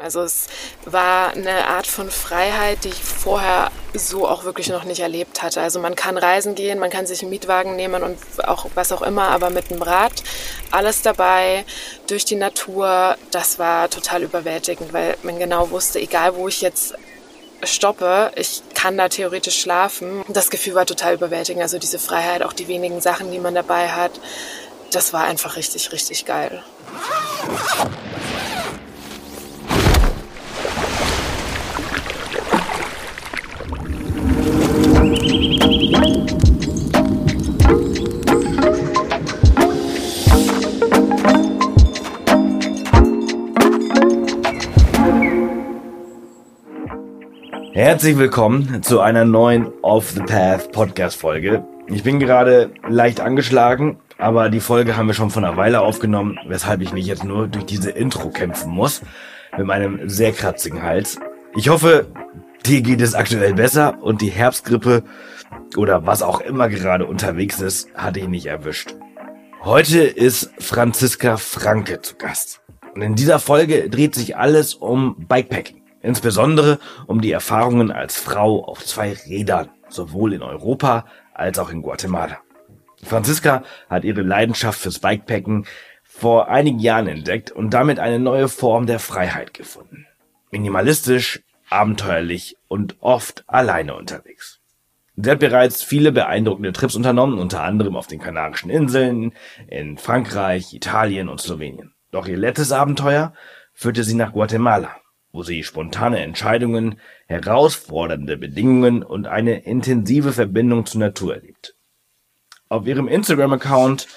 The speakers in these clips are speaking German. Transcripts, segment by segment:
Also es war eine Art von Freiheit, die ich vorher so auch wirklich noch nicht erlebt hatte. Also man kann reisen gehen, man kann sich einen Mietwagen nehmen und auch was auch immer, aber mit dem Rad alles dabei, durch die Natur, das war total überwältigend, weil man genau wusste, egal wo ich jetzt stoppe, ich kann da theoretisch schlafen. Das Gefühl war total überwältigend. Also diese Freiheit, auch die wenigen Sachen, die man dabei hat, das war einfach richtig, richtig geil. Herzlich willkommen zu einer neuen Off the Path Podcast-Folge. Ich bin gerade leicht angeschlagen, aber die Folge haben wir schon vor einer Weile aufgenommen, weshalb ich mich jetzt nur durch diese Intro kämpfen muss, mit meinem sehr kratzigen Hals. Ich hoffe, dir geht es aktuell besser und die Herbstgrippe oder was auch immer gerade unterwegs ist, hat dich nicht erwischt. Heute ist Franziska Franke zu Gast. Und in dieser Folge dreht sich alles um Bikepacking. Insbesondere um die Erfahrungen als Frau auf 2 Rädern, sowohl in Europa als auch in Guatemala. Franziska hat ihre Leidenschaft fürs Bikepacken vor einigen Jahren entdeckt und damit eine neue Form der Freiheit gefunden. Minimalistisch, abenteuerlich und oft alleine unterwegs. Sie hat bereits viele beeindruckende Trips unternommen, unter anderem auf den Kanarischen Inseln, in Frankreich, Italien und Slowenien. Doch ihr letztes Abenteuer führte sie nach Guatemala, wo sie spontane Entscheidungen, herausfordernde Bedingungen und eine intensive Verbindung zur Natur erlebt. Auf ihrem Instagram-Account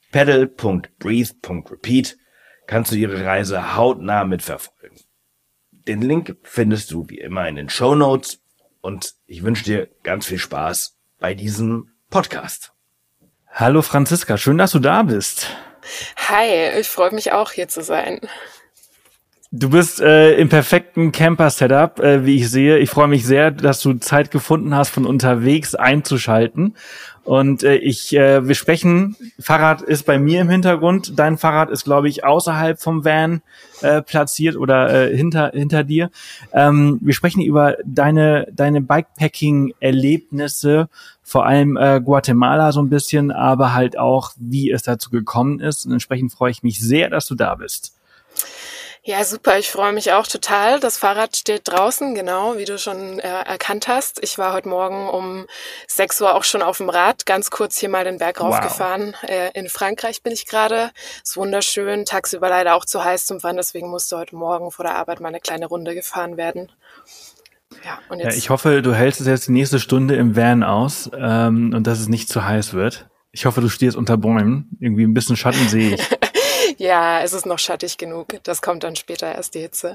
pedal.breathe.repeat kannst du ihre Reise hautnah mitverfolgen. Den Link findest du wie immer in den Shownotes und ich wünsche dir ganz viel Spaß bei diesem Podcast. Hallo Franziska, schön, dass du da bist. Hi, ich freue mich auch, hier zu sein. Du bist im perfekten Camper-Setup, wie ich sehe. Ich freue mich sehr, dass du Zeit gefunden hast, von unterwegs einzuschalten. Und wir sprechen, Fahrrad ist bei mir im Hintergrund. Dein Fahrrad ist, glaube ich, außerhalb vom Van platziert oder hinter dir. Wir sprechen über deine Bikepacking-Erlebnisse, vor allem Guatemala so ein bisschen, aber halt auch, wie es dazu gekommen ist. Und entsprechend freue ich mich sehr, dass du da bist. Ja, super. Ich freue mich auch total. Das Fahrrad steht draußen, genau, wie du schon erkannt hast. Ich war heute Morgen um 6 Uhr auch schon auf dem Rad, ganz kurz hier mal den Berg raufgefahren. In Frankreich bin ich gerade. Ist wunderschön, tagsüber leider auch zu heiß zum Fahren, deswegen musste heute Morgen vor der Arbeit mal eine kleine Runde gefahren werden. Ja, und jetzt. Ja, ich hoffe, du hältst es jetzt die nächste Stunde im Van aus und dass es nicht zu heiß wird. Ich hoffe, du stehst unter Bäumen. Irgendwie ein bisschen Schatten sehe ich. Ja, es ist noch schattig genug. Das kommt dann später erst, die Hitze.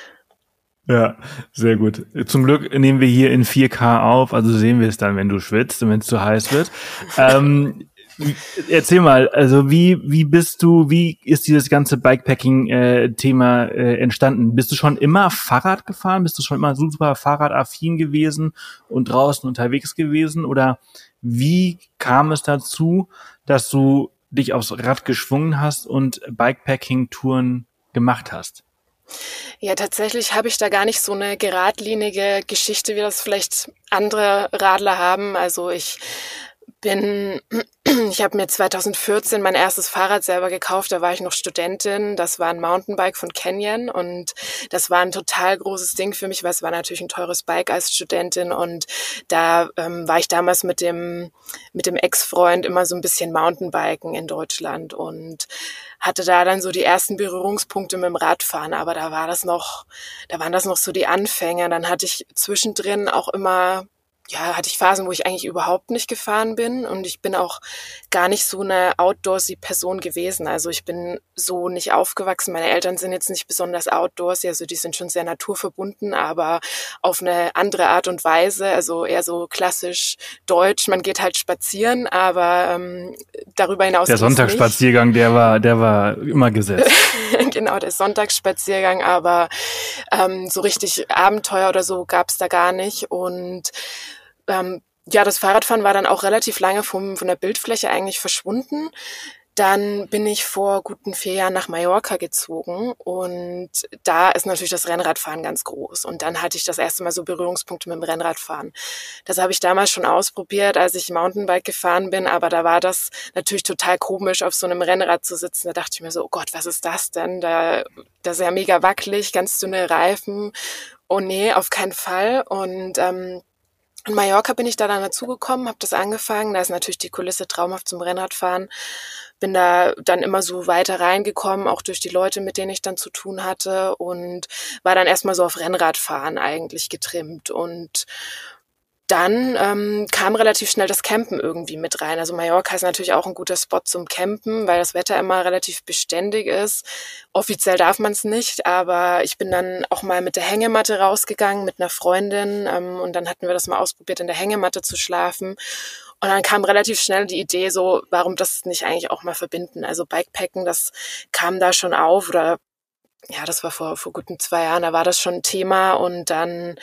Ja, sehr gut. Zum Glück nehmen wir hier in 4K auf, also sehen wir es dann, wenn du schwitzt und wenn es zu heiß wird. Erzähl mal, also wie ist dieses ganze Bikepacking-Thema entstanden? Bist du schon immer Fahrrad gefahren? Bist du schon immer super fahrradaffin gewesen und draußen unterwegs gewesen? Oder wie kam es dazu, dass du dich aufs Rad geschwungen hast und Bikepacking-Touren gemacht hast? Ja, tatsächlich habe ich da gar nicht so eine geradlinige Geschichte, wie das vielleicht andere Radler haben. Also ich habe mir 2014 mein erstes Fahrrad selber gekauft, da war ich noch Studentin. Das war ein Mountainbike von Canyon und das war ein total großes Ding für mich, weil es war natürlich ein teures Bike als Studentin und da war ich damals mit dem Ex-Freund immer so ein bisschen Mountainbiken in Deutschland und hatte da dann so die ersten Berührungspunkte mit dem Radfahren, aber da waren das noch so die Anfänge. Dann hatte ich zwischendrin auch immer hatte ich Phasen, wo ich eigentlich überhaupt nicht gefahren bin und ich bin auch gar nicht so eine outdoorsy Person gewesen. Also ich bin so nicht aufgewachsen. Meine Eltern sind jetzt nicht besonders outdoorsy, also die sind schon sehr naturverbunden, aber auf eine andere Art und Weise, also eher so klassisch deutsch. Man geht halt spazieren, aber darüber hinaus der Sonntagsspaziergang, der war immer gesetzt. Genau, der Sonntagsspaziergang, aber so richtig Abenteuer oder so gab's da gar nicht und das Fahrradfahren war dann auch relativ lange von der Bildfläche eigentlich verschwunden. Dann bin ich vor guten 4 Jahren nach Mallorca gezogen und da ist natürlich das Rennradfahren ganz groß. Und dann hatte ich das erste Mal so Berührungspunkte mit dem Rennradfahren. Das habe ich damals schon ausprobiert, als ich Mountainbike gefahren bin, aber da war das natürlich total komisch, auf so einem Rennrad zu sitzen. Da dachte ich mir so, oh Gott, was ist das denn? Das ist ja mega wackelig, ganz dünne Reifen. Oh nee, auf keinen Fall. Und in Mallorca bin ich da dann dazugekommen, habe das angefangen. Da ist natürlich die Kulisse traumhaft zum Rennradfahren. Bin da dann immer so weiter reingekommen, auch durch die Leute, mit denen ich dann zu tun hatte und war dann erstmal so auf Rennradfahren eigentlich getrimmt. Und dann kam relativ schnell das Campen irgendwie mit rein. Also Mallorca ist natürlich auch ein guter Spot zum Campen, weil das Wetter immer relativ beständig ist. Offiziell darf man es nicht, aber ich bin dann auch mal mit der Hängematte rausgegangen mit einer Freundin und dann hatten wir das mal ausprobiert, in der Hängematte zu schlafen. Und dann kam relativ schnell die Idee so, warum das nicht eigentlich auch mal verbinden? Also Bikepacken, das kam da schon auf oder ja, das war vor guten 2 Jahren, da war das schon ein Thema und dann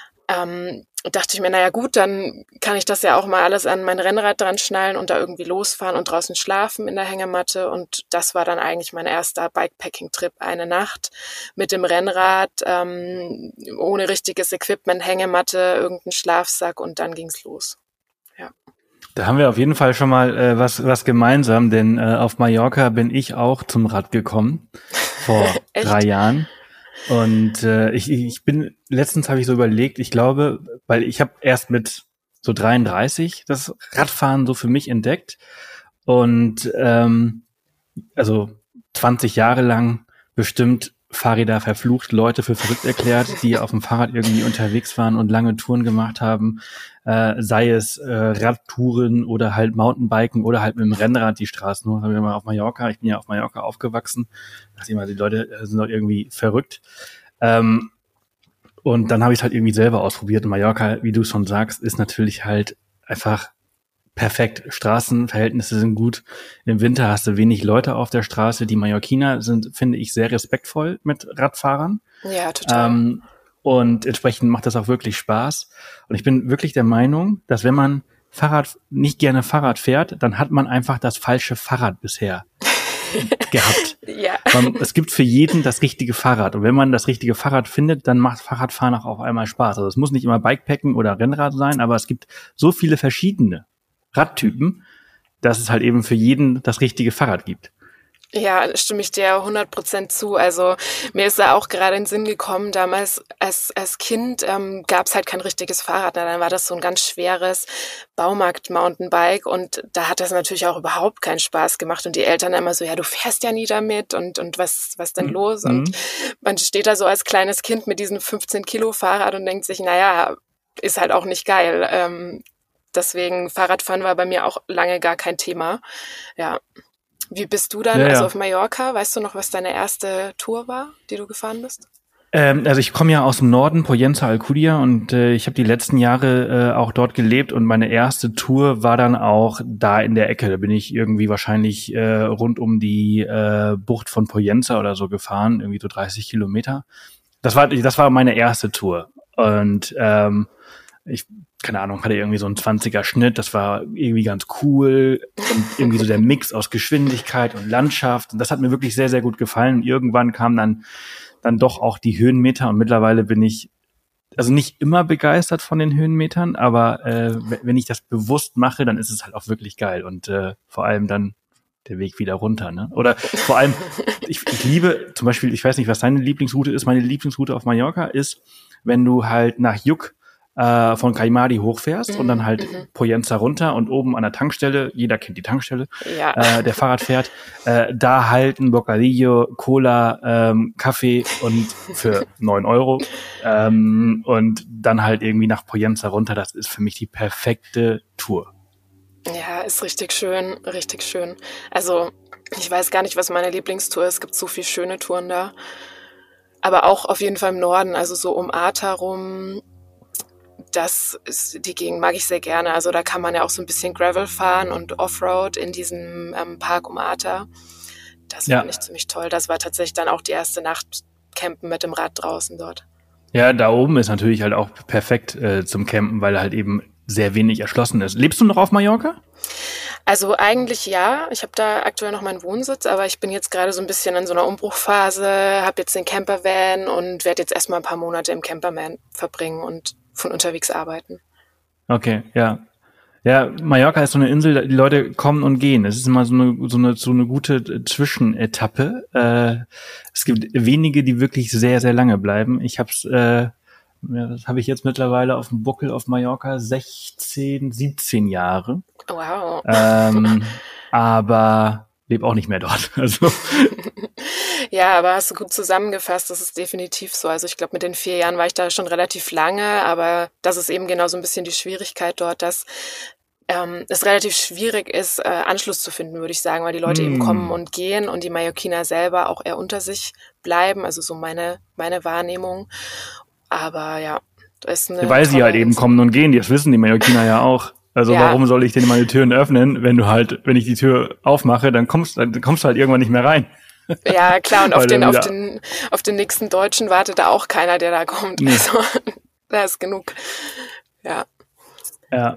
dachte ich mir, naja gut, dann kann ich das ja auch mal alles an mein Rennrad dran schnallen und da irgendwie losfahren und draußen schlafen in der Hängematte. Und das war dann eigentlich mein erster Bikepacking-Trip, eine Nacht mit dem Rennrad, ohne richtiges Equipment, Hängematte, irgendein Schlafsack und dann ging's los. Ja. Da haben wir auf jeden Fall schon mal was gemeinsam, denn auf Mallorca bin ich auch zum Rad gekommen vor 3 Jahren. Und ich bin, letztens habe ich so überlegt, ich glaube, weil ich habe erst mit so 33 das Radfahren so für mich entdeckt und also 20 Jahre lang bestimmt Fahrräder verflucht, Leute für verrückt erklärt, die auf dem Fahrrad irgendwie unterwegs waren und lange Touren gemacht haben, sei es Radtouren oder halt Mountainbiken oder halt mit dem Rennrad die Straßen. Nur mal auf Mallorca, ich bin ja auf Mallorca aufgewachsen, dachte ich mal, die Leute sind doch irgendwie verrückt. Und dann habe ich es halt irgendwie selber ausprobiert. Und Mallorca, wie du schon sagst, ist natürlich halt einfach perfekt. Straßenverhältnisse sind gut. Im Winter hast du wenig Leute auf der Straße. Die Mallorquiner sind, finde ich, sehr respektvoll mit Radfahrern. Ja, total. Und entsprechend macht das auch wirklich Spaß. Und ich bin wirklich der Meinung, dass wenn man nicht gerne Fahrrad fährt, dann hat man einfach das falsche Fahrrad bisher gehabt. Ja. Es gibt für jeden das richtige Fahrrad. Und wenn man das richtige Fahrrad findet, dann macht Fahrradfahren auch auf einmal Spaß. Also es muss nicht immer Bikepacken oder Rennrad sein, aber es gibt so viele verschiedene Radtypen, dass es halt eben für jeden das richtige Fahrrad gibt. Ja, stimme ich dir 100% zu. Also mir ist da auch gerade in den Sinn gekommen, damals als Kind gab es halt kein richtiges Fahrrad. Na, dann war das so ein ganz schweres Baumarkt-Mountainbike und da hat das natürlich auch überhaupt keinen Spaß gemacht. Und die Eltern immer so, ja, du fährst ja nie damit und was denn los? Und man steht da so als kleines Kind mit diesem 15-Kilo-Fahrrad und denkt sich, naja, ist halt auch nicht geil. Deswegen Fahrradfahren war bei mir auch lange gar kein Thema. Ja. Wie bist du dann, also auf Mallorca? Weißt du noch, was deine erste Tour war, die du gefahren bist? Also ich komme ja aus dem Norden, Pollença, Alcúdia, und ich habe die letzten Jahre auch dort gelebt und meine erste Tour war dann auch da in der Ecke. Da bin ich irgendwie wahrscheinlich rund um die Bucht von Pollença oder so gefahren, irgendwie so 30 Kilometer. Das war meine erste Tour und ich, keine Ahnung, hatte irgendwie so einen 20er Schnitt, das war irgendwie ganz cool und irgendwie so der Mix aus Geschwindigkeit und Landschaft und das hat mir wirklich sehr, sehr gut gefallen und irgendwann kamen dann doch auch die Höhenmeter und mittlerweile bin ich also nicht immer begeistert von den Höhenmetern, aber wenn ich das bewusst mache, dann ist es halt auch wirklich geil und vor allem dann der Weg wieder runter, ne? Oder vor allem, ich liebe zum Beispiel, ich weiß nicht, was deine Lieblingsroute ist, meine Lieblingsroute auf Mallorca ist, wenn du halt nach Lluc von Caimari hochfährst und dann halt Pollença runter und oben an der Tankstelle, jeder kennt die Tankstelle, ja. Der Fahrrad fährt, da halt ein Bocadillo, Cola, Kaffee und für 9 Euro und dann halt irgendwie nach Pollença runter, das ist für mich die perfekte Tour. Ja, ist richtig schön, richtig schön. Also ich weiß gar nicht, was meine Lieblingstour ist, es gibt so viele schöne Touren da, aber auch auf jeden Fall im Norden, also so um Arta rum. Die Gegend mag ich sehr gerne. Also da kann man ja auch so ein bisschen Gravel fahren und Offroad in diesem Park um Arta. Das fand ich ziemlich toll. Das war tatsächlich dann auch die erste Nacht campen mit dem Rad draußen dort. Ja, da oben ist natürlich halt auch perfekt zum Campen, weil halt eben sehr wenig erschlossen ist. Lebst du noch auf Mallorca? Also eigentlich ja. Ich habe da aktuell noch meinen Wohnsitz, aber ich bin jetzt gerade so ein bisschen in so einer Umbruchphase, habe jetzt den Campervan und werde jetzt erstmal ein paar Monate im Campervan verbringen und von unterwegs arbeiten. Okay, ja. Ja, Mallorca ist so eine Insel, die Leute kommen und gehen. Es ist immer so eine gute Zwischenetappe. Es gibt wenige, die wirklich sehr, sehr lange bleiben. Das habe ich jetzt mittlerweile auf dem Buckel auf Mallorca 16, 17 Jahre. Wow. Aber lebe auch nicht mehr dort. Also Ja, aber hast du gut zusammengefasst, das ist definitiv so. Also ich glaube, mit den 4 Jahren war ich da schon relativ lange, aber das ist eben genau so ein bisschen die Schwierigkeit dort, dass es relativ schwierig ist, Anschluss zu finden, würde ich sagen, weil die Leute eben kommen und gehen und die Mallorquiner selber auch eher unter sich bleiben, also so meine Wahrnehmung. Aber ja, das ist eine weil sie tolle halt eben Insel. kommen und gehen. Das wissen die Mallorquiner ja auch. Also Ja. warum soll ich denen meine Türen öffnen, wenn ich die Tür aufmache, dann kommst du halt irgendwann nicht mehr rein. Ja, klar, und Weil dann auf den nächsten Deutschen wartet da auch keiner, der da kommt. Nee. Also, da ist genug. Ja. Ja.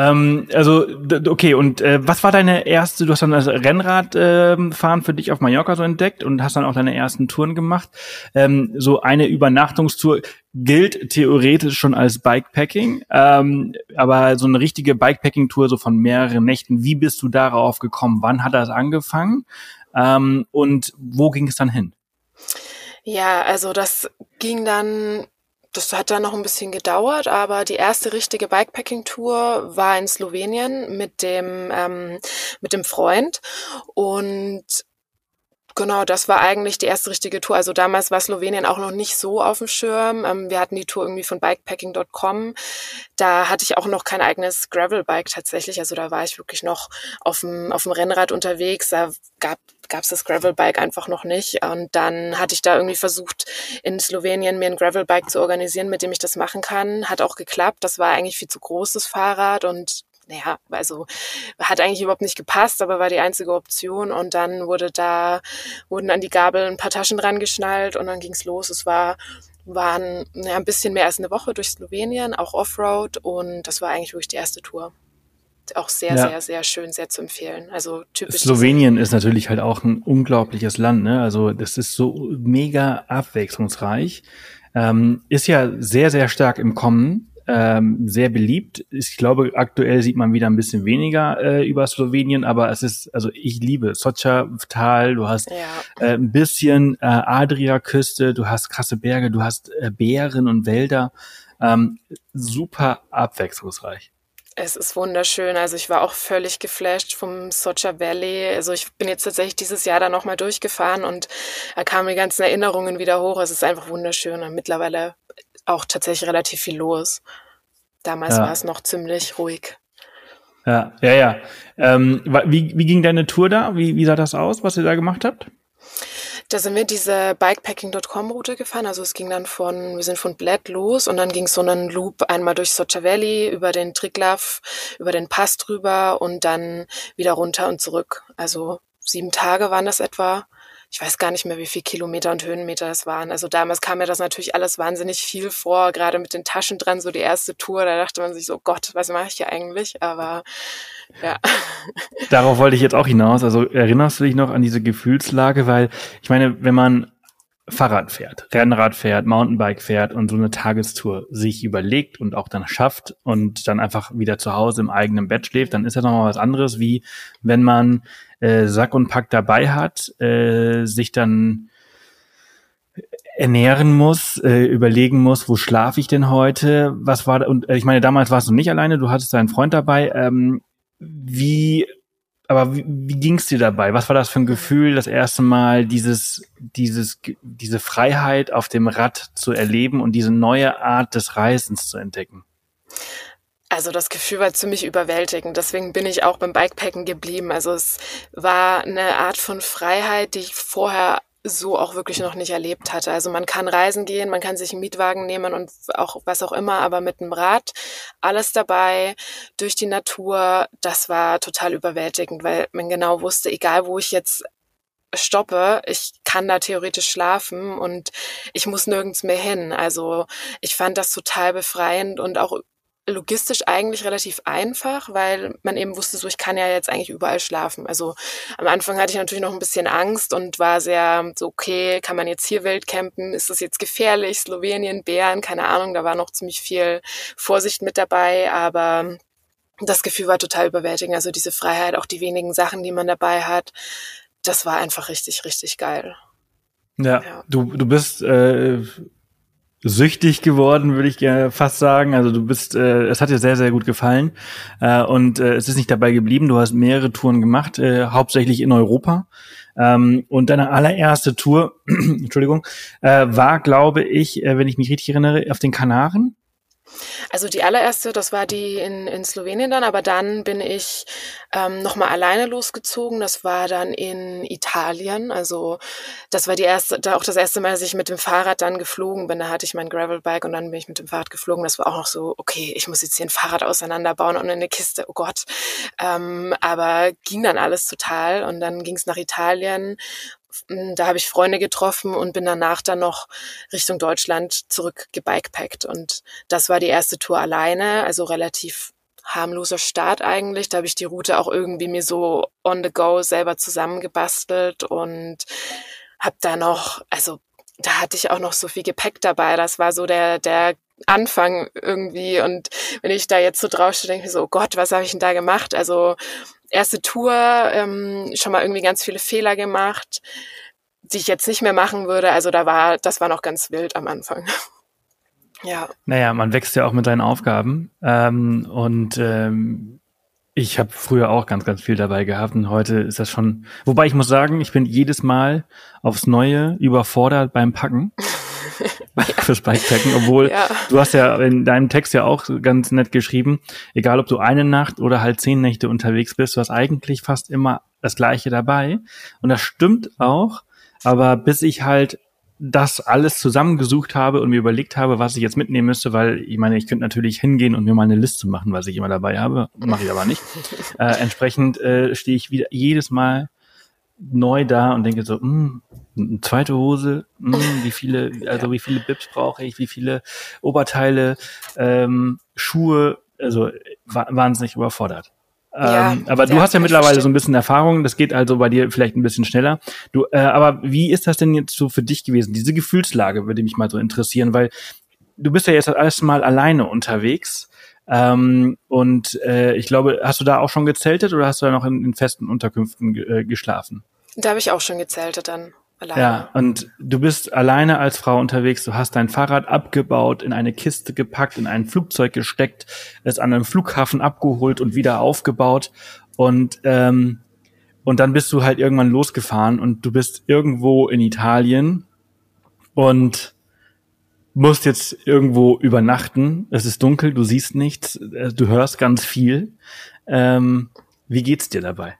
Okay, und was war deine erste, du hast dann das Rennradfahren für dich auf Mallorca so entdeckt und hast dann auch deine ersten Touren gemacht. So eine Übernachtungstour gilt theoretisch schon als Bikepacking, aber so eine richtige Bikepacking-Tour so von mehreren Nächten, wie bist du darauf gekommen? Wann hat das angefangen? Und wo ging es dann hin? Ja, also das hat dann noch ein bisschen gedauert, aber die erste richtige Bikepacking-Tour war in Slowenien mit dem Freund. Und genau, das war eigentlich die erste richtige Tour. Also damals war Slowenien auch noch nicht so auf dem Schirm. Wir hatten die Tour irgendwie von bikepacking.com. Da hatte ich auch noch kein eigenes Gravelbike tatsächlich. Also da war ich wirklich noch auf dem Rennrad unterwegs. Da gab's das Gravelbike einfach noch nicht. Und dann hatte ich da irgendwie versucht, in Slowenien mir ein Gravelbike zu organisieren, mit dem ich das machen kann. Hat auch geklappt. Das war eigentlich viel zu groß, das Fahrrad. Und naja, also hat eigentlich überhaupt nicht gepasst, aber war die einzige Option. Und dann wurden an die Gabel ein paar Taschen dran geschnallt und dann ging's los. Es waren ein bisschen mehr als eine Woche durch Slowenien, auch Offroad, und das war eigentlich wirklich die erste Tour. Auch sehr, Ja. sehr, sehr schön, sehr zu empfehlen. Also typisch. Slowenien ist natürlich halt auch ein unglaubliches Land, ne? Also das ist so mega abwechslungsreich. Ist ja sehr, sehr stark im Kommen. Sehr beliebt. Ich glaube, aktuell sieht man wieder ein bisschen weniger über Slowenien, aber also ich liebe Socha-Tal, du hast ein bisschen Adria-Küste, du hast krasse Berge, du hast Beeren und Wälder. Super abwechslungsreich. Es ist wunderschön. Also ich war auch völlig geflasht vom Socha Valley. Also ich bin jetzt tatsächlich dieses Jahr da nochmal durchgefahren und da kamen die ganzen Erinnerungen wieder hoch. Es ist einfach wunderschön und mittlerweile auch tatsächlich relativ viel los. Damals war es noch ziemlich ruhig. Ja. Wie ging deine Tour da? Wie sah das aus, was ihr da gemacht habt? Da sind wir diese bikepacking.com-Route gefahren. Also wir sind von Bled los und dann ging es so einen Loop einmal durch Socha Valley, über den Triglav, über den Pass drüber und dann wieder runter und zurück. Also 7 Tage waren das etwa. Ich weiß gar nicht mehr, wie viel Kilometer und Höhenmeter das waren. Also damals kam mir das natürlich alles wahnsinnig viel vor, gerade mit den Taschen dran, so die erste Tour. Da dachte man sich so, Gott, was mache ich hier eigentlich? Aber ja. Darauf wollte ich jetzt auch hinaus. Also erinnerst du dich noch an diese Gefühlslage? Weil ich meine, wenn man Fahrrad fährt, Rennrad fährt, Mountainbike fährt und so eine Tagestour sich überlegt und auch dann schafft und dann einfach wieder zu Hause im eigenen Bett schläft, dann ist ja nochmal was anderes, wie wenn man Sack und Pack dabei hat, sich dann ernähren muss, überlegen muss, wo schlafe ich denn heute, was war da, und ich meine, damals warst du nicht alleine, du hattest deinen Freund dabei, wie ging's dir dabei? Was war das für ein Gefühl, das erste Mal diese Freiheit auf dem Rad zu erleben und diese neue Art des Reisens zu entdecken? Also das Gefühl war ziemlich überwältigend. Deswegen bin ich auch beim Bikepacken geblieben. Also es war eine Art von Freiheit, die ich vorher so auch wirklich noch nicht erlebt hatte. Also man kann reisen gehen, man kann sich einen Mietwagen nehmen und auch was auch immer, aber mit dem Rad alles dabei, durch die Natur, das war total überwältigend, weil man genau wusste, egal wo ich jetzt stoppe, ich kann da theoretisch schlafen und ich muss nirgends mehr hin. Also ich fand das total befreiend und auch logistisch eigentlich relativ einfach, weil man eben wusste, so ich kann ja jetzt eigentlich überall schlafen. Also am Anfang hatte ich natürlich noch ein bisschen Angst und war sehr so, okay, kann man jetzt hier wild campen? Ist das jetzt gefährlich? Slowenien, Bären, keine Ahnung, da war noch ziemlich viel Vorsicht mit dabei, aber das Gefühl war total überwältigend. Also diese Freiheit, auch die wenigen Sachen, die man dabei hat, das war einfach richtig, richtig geil. Ja. Du bist süchtig geworden, würde ich gerne fast sagen. Also du bist, es hat dir sehr, sehr gut gefallen und es ist nicht dabei geblieben. Du hast mehrere Touren gemacht, hauptsächlich in Europa. Und deine allererste Tour, Entschuldigung, war, glaube ich, wenn ich mich richtig erinnere, auf den Kanaren. Also die allererste, das war die in Slowenien dann, aber dann bin ich nochmal alleine losgezogen. Das war dann in Italien. Also das war auch das erste Mal, dass ich mit dem Fahrrad dann geflogen bin. Da hatte ich mein Gravelbike und dann bin ich mit dem Fahrrad geflogen. Das war auch noch so, okay, ich muss jetzt hier ein Fahrrad auseinanderbauen und eine Kiste, oh Gott. Aber ging dann alles total und dann ging es nach Italien. Da habe ich Freunde getroffen und bin danach dann noch Richtung Deutschland zurück gebikepackt. Und das war die erste Tour alleine, also relativ harmloser Start eigentlich. Da habe ich die Route auch irgendwie mir so on the go selber zusammengebastelt und habe da noch, also da hatte ich auch noch so viel Gepäck dabei. Das war so der Anfang irgendwie. Und wenn ich da jetzt so draufstehe, denke ich mir so, oh Gott, was habe ich denn da gemacht? Also erste Tour, schon mal irgendwie ganz viele Fehler gemacht, die ich jetzt nicht mehr machen würde. Also das war noch ganz wild am Anfang. Ja. Naja, man wächst ja auch mit seinen Aufgaben. Ich habe früher auch ganz, ganz viel dabei gehabt und heute ist das schon, wobei ich muss sagen, ich bin jedes Mal aufs Neue überfordert beim Packen. Fürs Bikepacken, obwohl du hast ja in deinem Text ja auch ganz nett geschrieben, egal ob du eine Nacht oder halt 10 Nächte unterwegs bist, du hast eigentlich fast immer das Gleiche dabei und das stimmt auch, aber bis ich halt das alles zusammengesucht habe und mir überlegt habe, was ich jetzt mitnehmen müsste, weil ich meine, ich könnte natürlich hingehen und mir mal eine Liste machen, was ich immer dabei habe, mache ich aber nicht. Entsprechend stehe ich wieder jedes Mal neu da und denke so, eine zweite Hose, wie viele Bips brauche ich, wie viele Oberteile, Schuhe, also wahnsinnig überfordert. Aber du hast ja mittlerweile so ein bisschen Erfahrung, das geht also bei dir vielleicht ein bisschen schneller. Aber wie ist das denn jetzt so für dich gewesen? Diese Gefühlslage würde mich mal so interessieren, weil du bist ja jetzt das erste Mal alleine unterwegs. Ich glaube, hast du da auch schon gezeltet oder hast du da noch in festen Unterkünften geschlafen? Da habe ich auch schon gezeltet dann. Alleine. Ja, und du bist alleine als Frau unterwegs, du hast dein Fahrrad abgebaut, in eine Kiste gepackt, in ein Flugzeug gesteckt, es an einem Flughafen abgeholt und wieder aufgebaut und dann bist du halt irgendwann losgefahren und du bist irgendwo in Italien und musst jetzt irgendwo übernachten. Es ist dunkel, du siehst nichts, du hörst ganz viel. Wie geht's dir dabei?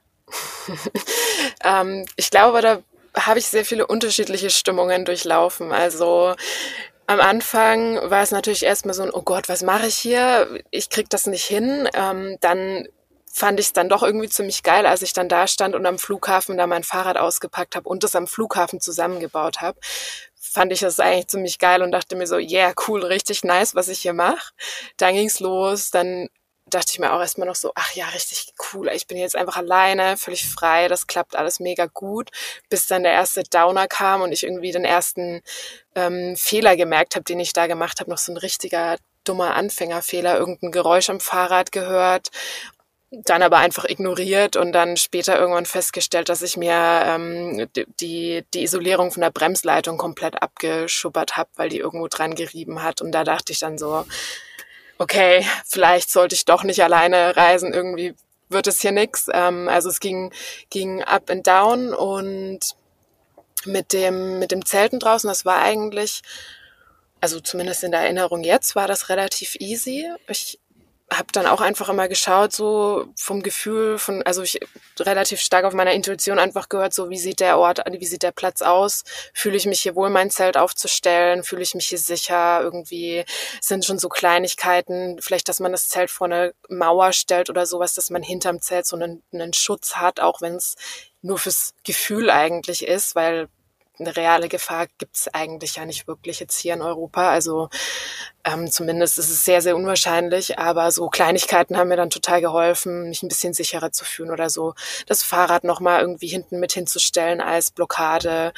Ich glaube, da habe ich sehr viele unterschiedliche Stimmungen durchlaufen. Also am Anfang war es natürlich erstmal so ein, oh Gott, was mache ich hier? Ich krieg das nicht hin. Dann fand ich es dann doch irgendwie ziemlich geil, als ich dann da stand und am Flughafen da mein Fahrrad ausgepackt habe und das am Flughafen zusammengebaut habe. Fand ich das eigentlich ziemlich geil und dachte mir so, yeah, cool, richtig nice, was ich hier mache. Dann ging's los, dann dachte ich mir auch erstmal noch so, ach ja, richtig cool, ich bin jetzt einfach alleine, völlig frei, das klappt alles mega gut, bis dann der erste Downer kam und ich irgendwie den ersten Fehler gemerkt habe, den ich da gemacht habe, noch so ein richtiger dummer Anfängerfehler, irgendein Geräusch am Fahrrad gehört, dann aber einfach ignoriert und dann später irgendwann festgestellt, dass ich mir die Isolierung von der Bremsleitung komplett abgeschuppert habe, weil die irgendwo dran gerieben hat und da dachte ich dann so, okay, vielleicht sollte ich doch nicht alleine reisen, irgendwie wird es hier nix. Also es ging up and down und mit dem Zelten draußen, das war eigentlich, also zumindest in der Erinnerung jetzt, war das relativ easy. Ich habe dann auch einfach immer geschaut, so vom Gefühl also ich relativ stark auf meiner Intuition einfach gehört, so wie sieht der Ort, wie sieht der Platz aus, fühle ich mich hier wohl, mein Zelt aufzustellen, fühle ich mich hier sicher, irgendwie sind schon so Kleinigkeiten, vielleicht, dass man das Zelt vor eine Mauer stellt oder sowas, dass man hinterm Zelt so einen Schutz hat, auch wenn es nur fürs Gefühl eigentlich ist, weil eine reale Gefahr gibt's eigentlich ja nicht wirklich jetzt hier in Europa. Also Zumindest ist es sehr, sehr unwahrscheinlich, aber so Kleinigkeiten haben mir dann total geholfen, mich ein bisschen sicherer zu fühlen oder so das Fahrrad nochmal irgendwie hinten mit hinzustellen als Blockade.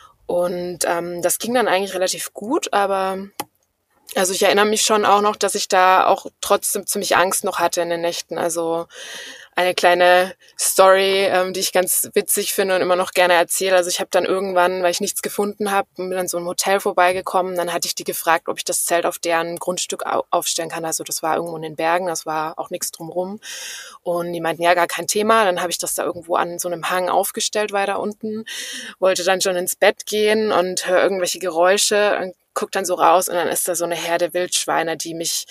Und das ging dann eigentlich relativ gut, aber also ich erinnere mich schon auch noch, dass ich da auch trotzdem ziemlich Angst noch hatte in den Nächten. Also eine kleine Story, die ich ganz witzig finde und immer noch gerne erzähle. Also ich habe dann irgendwann, weil ich nichts gefunden habe, bin dann so ein Hotel vorbeigekommen. Dann hatte ich die gefragt, ob ich das Zelt auf deren Grundstück aufstellen kann. Also das war irgendwo in den Bergen, das war auch nichts drumrum. Und die meinten, ja, gar kein Thema. Dann habe ich das da irgendwo an so einem Hang aufgestellt, weiter unten. Wollte dann schon ins Bett gehen und höre irgendwelche Geräusche und guck dann so raus und dann ist da so eine Herde Wildschweine, die mich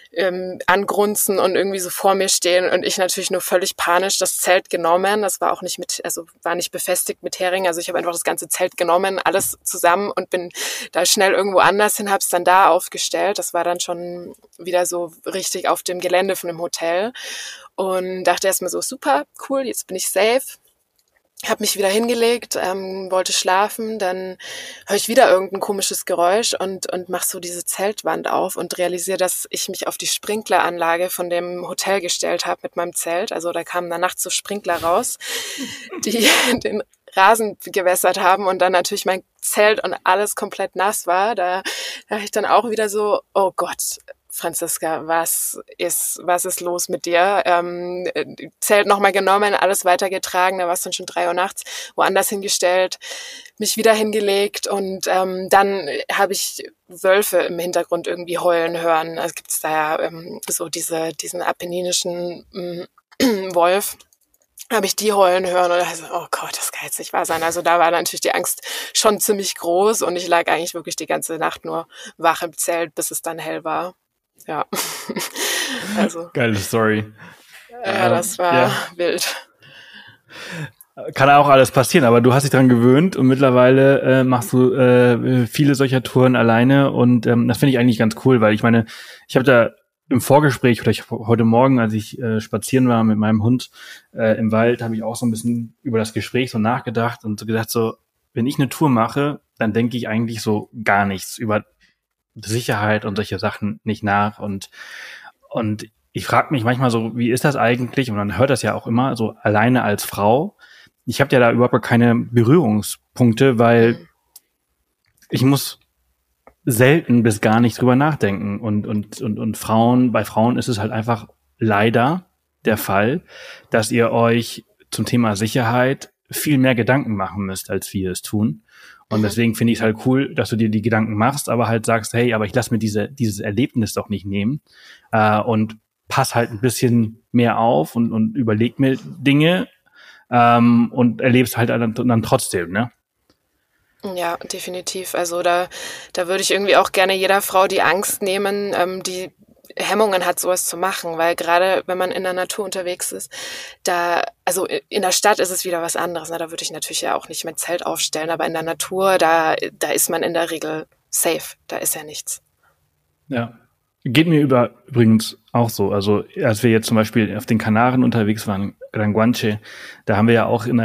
angrunzen und irgendwie so vor mir stehen und ich natürlich nur völlig panisch das Zelt genommen. Das war auch nicht war nicht befestigt mit Hering. Also ich habe einfach das ganze Zelt genommen, alles zusammen und bin da schnell irgendwo anders hin, habe es dann da aufgestellt. Das war dann schon wieder so richtig auf dem Gelände von dem Hotel und dachte erstmal so, super, cool, jetzt bin ich safe. Habe mich wieder hingelegt, wollte schlafen, dann höre ich wieder irgendein komisches Geräusch und mache so diese Zeltwand auf und realisiere, dass ich mich auf die Sprinkleranlage von dem Hotel gestellt habe mit meinem Zelt. Also da kamen dann nachts so Sprinkler raus, die den Rasen gewässert haben und dann natürlich mein Zelt und alles komplett nass war. Da dachte ich dann auch wieder so, oh Gott, Franziska, was ist los mit dir? Zelt nochmal genommen, alles weitergetragen, da war es dann schon 3 Uhr nachts, woanders hingestellt, mich wieder hingelegt und dann habe ich Wölfe im Hintergrund irgendwie heulen hören. Also gibt's da ja so diesen apenninischen Wolf. Habe ich die heulen hören und dachte so, oh Gott, das kann jetzt nicht wahr sein. Also da war natürlich die Angst schon ziemlich groß und ich lag eigentlich wirklich die ganze Nacht nur wach im Zelt, bis es dann hell war. Ja, also. Geile Story. Ja, das war wild. Kann auch alles passieren, aber du hast dich dran gewöhnt und mittlerweile machst du viele solcher Touren alleine und das finde ich eigentlich ganz cool, weil ich meine, ich habe da im Vorgespräch oder heute Morgen, als ich spazieren war mit meinem Hund im Wald, habe ich auch so ein bisschen über das Gespräch so nachgedacht und so gedacht, so, wenn ich eine Tour mache, dann denke ich eigentlich so gar nichts über Sicherheit und solche Sachen nicht nach und ich frage mich manchmal so, wie ist das eigentlich? Und man hört das ja auch immer, so alleine als Frau. Ich habe ja da überhaupt keine Berührungspunkte, weil ich muss selten bis gar nicht drüber nachdenken. Und Frauen, bei Frauen ist es halt einfach leider der Fall, dass ihr euch zum Thema Sicherheit viel mehr Gedanken machen müsst, als wir es tun. Und deswegen finde ich es halt cool, dass du dir die Gedanken machst, aber halt sagst, hey, aber ich lasse mir dieses Erlebnis doch nicht nehmen und pass halt ein bisschen mehr auf und überleg mir Dinge und erlebst halt dann trotzdem, ne? Ja, definitiv. Also da würde ich irgendwie auch gerne jeder Frau die Angst nehmen, die Hemmungen hat, sowas zu machen, weil gerade wenn man in der Natur unterwegs ist, also in der Stadt ist es wieder was anderes. Da würde ich natürlich ja auch nicht mein Zelt aufstellen, aber in der Natur, da ist man in der Regel safe. Da ist ja nichts. Ja. Geht mir übrigens auch so. Also als wir jetzt zum Beispiel auf den Kanaren unterwegs waren, Gran Guanche, da haben wir ja auch in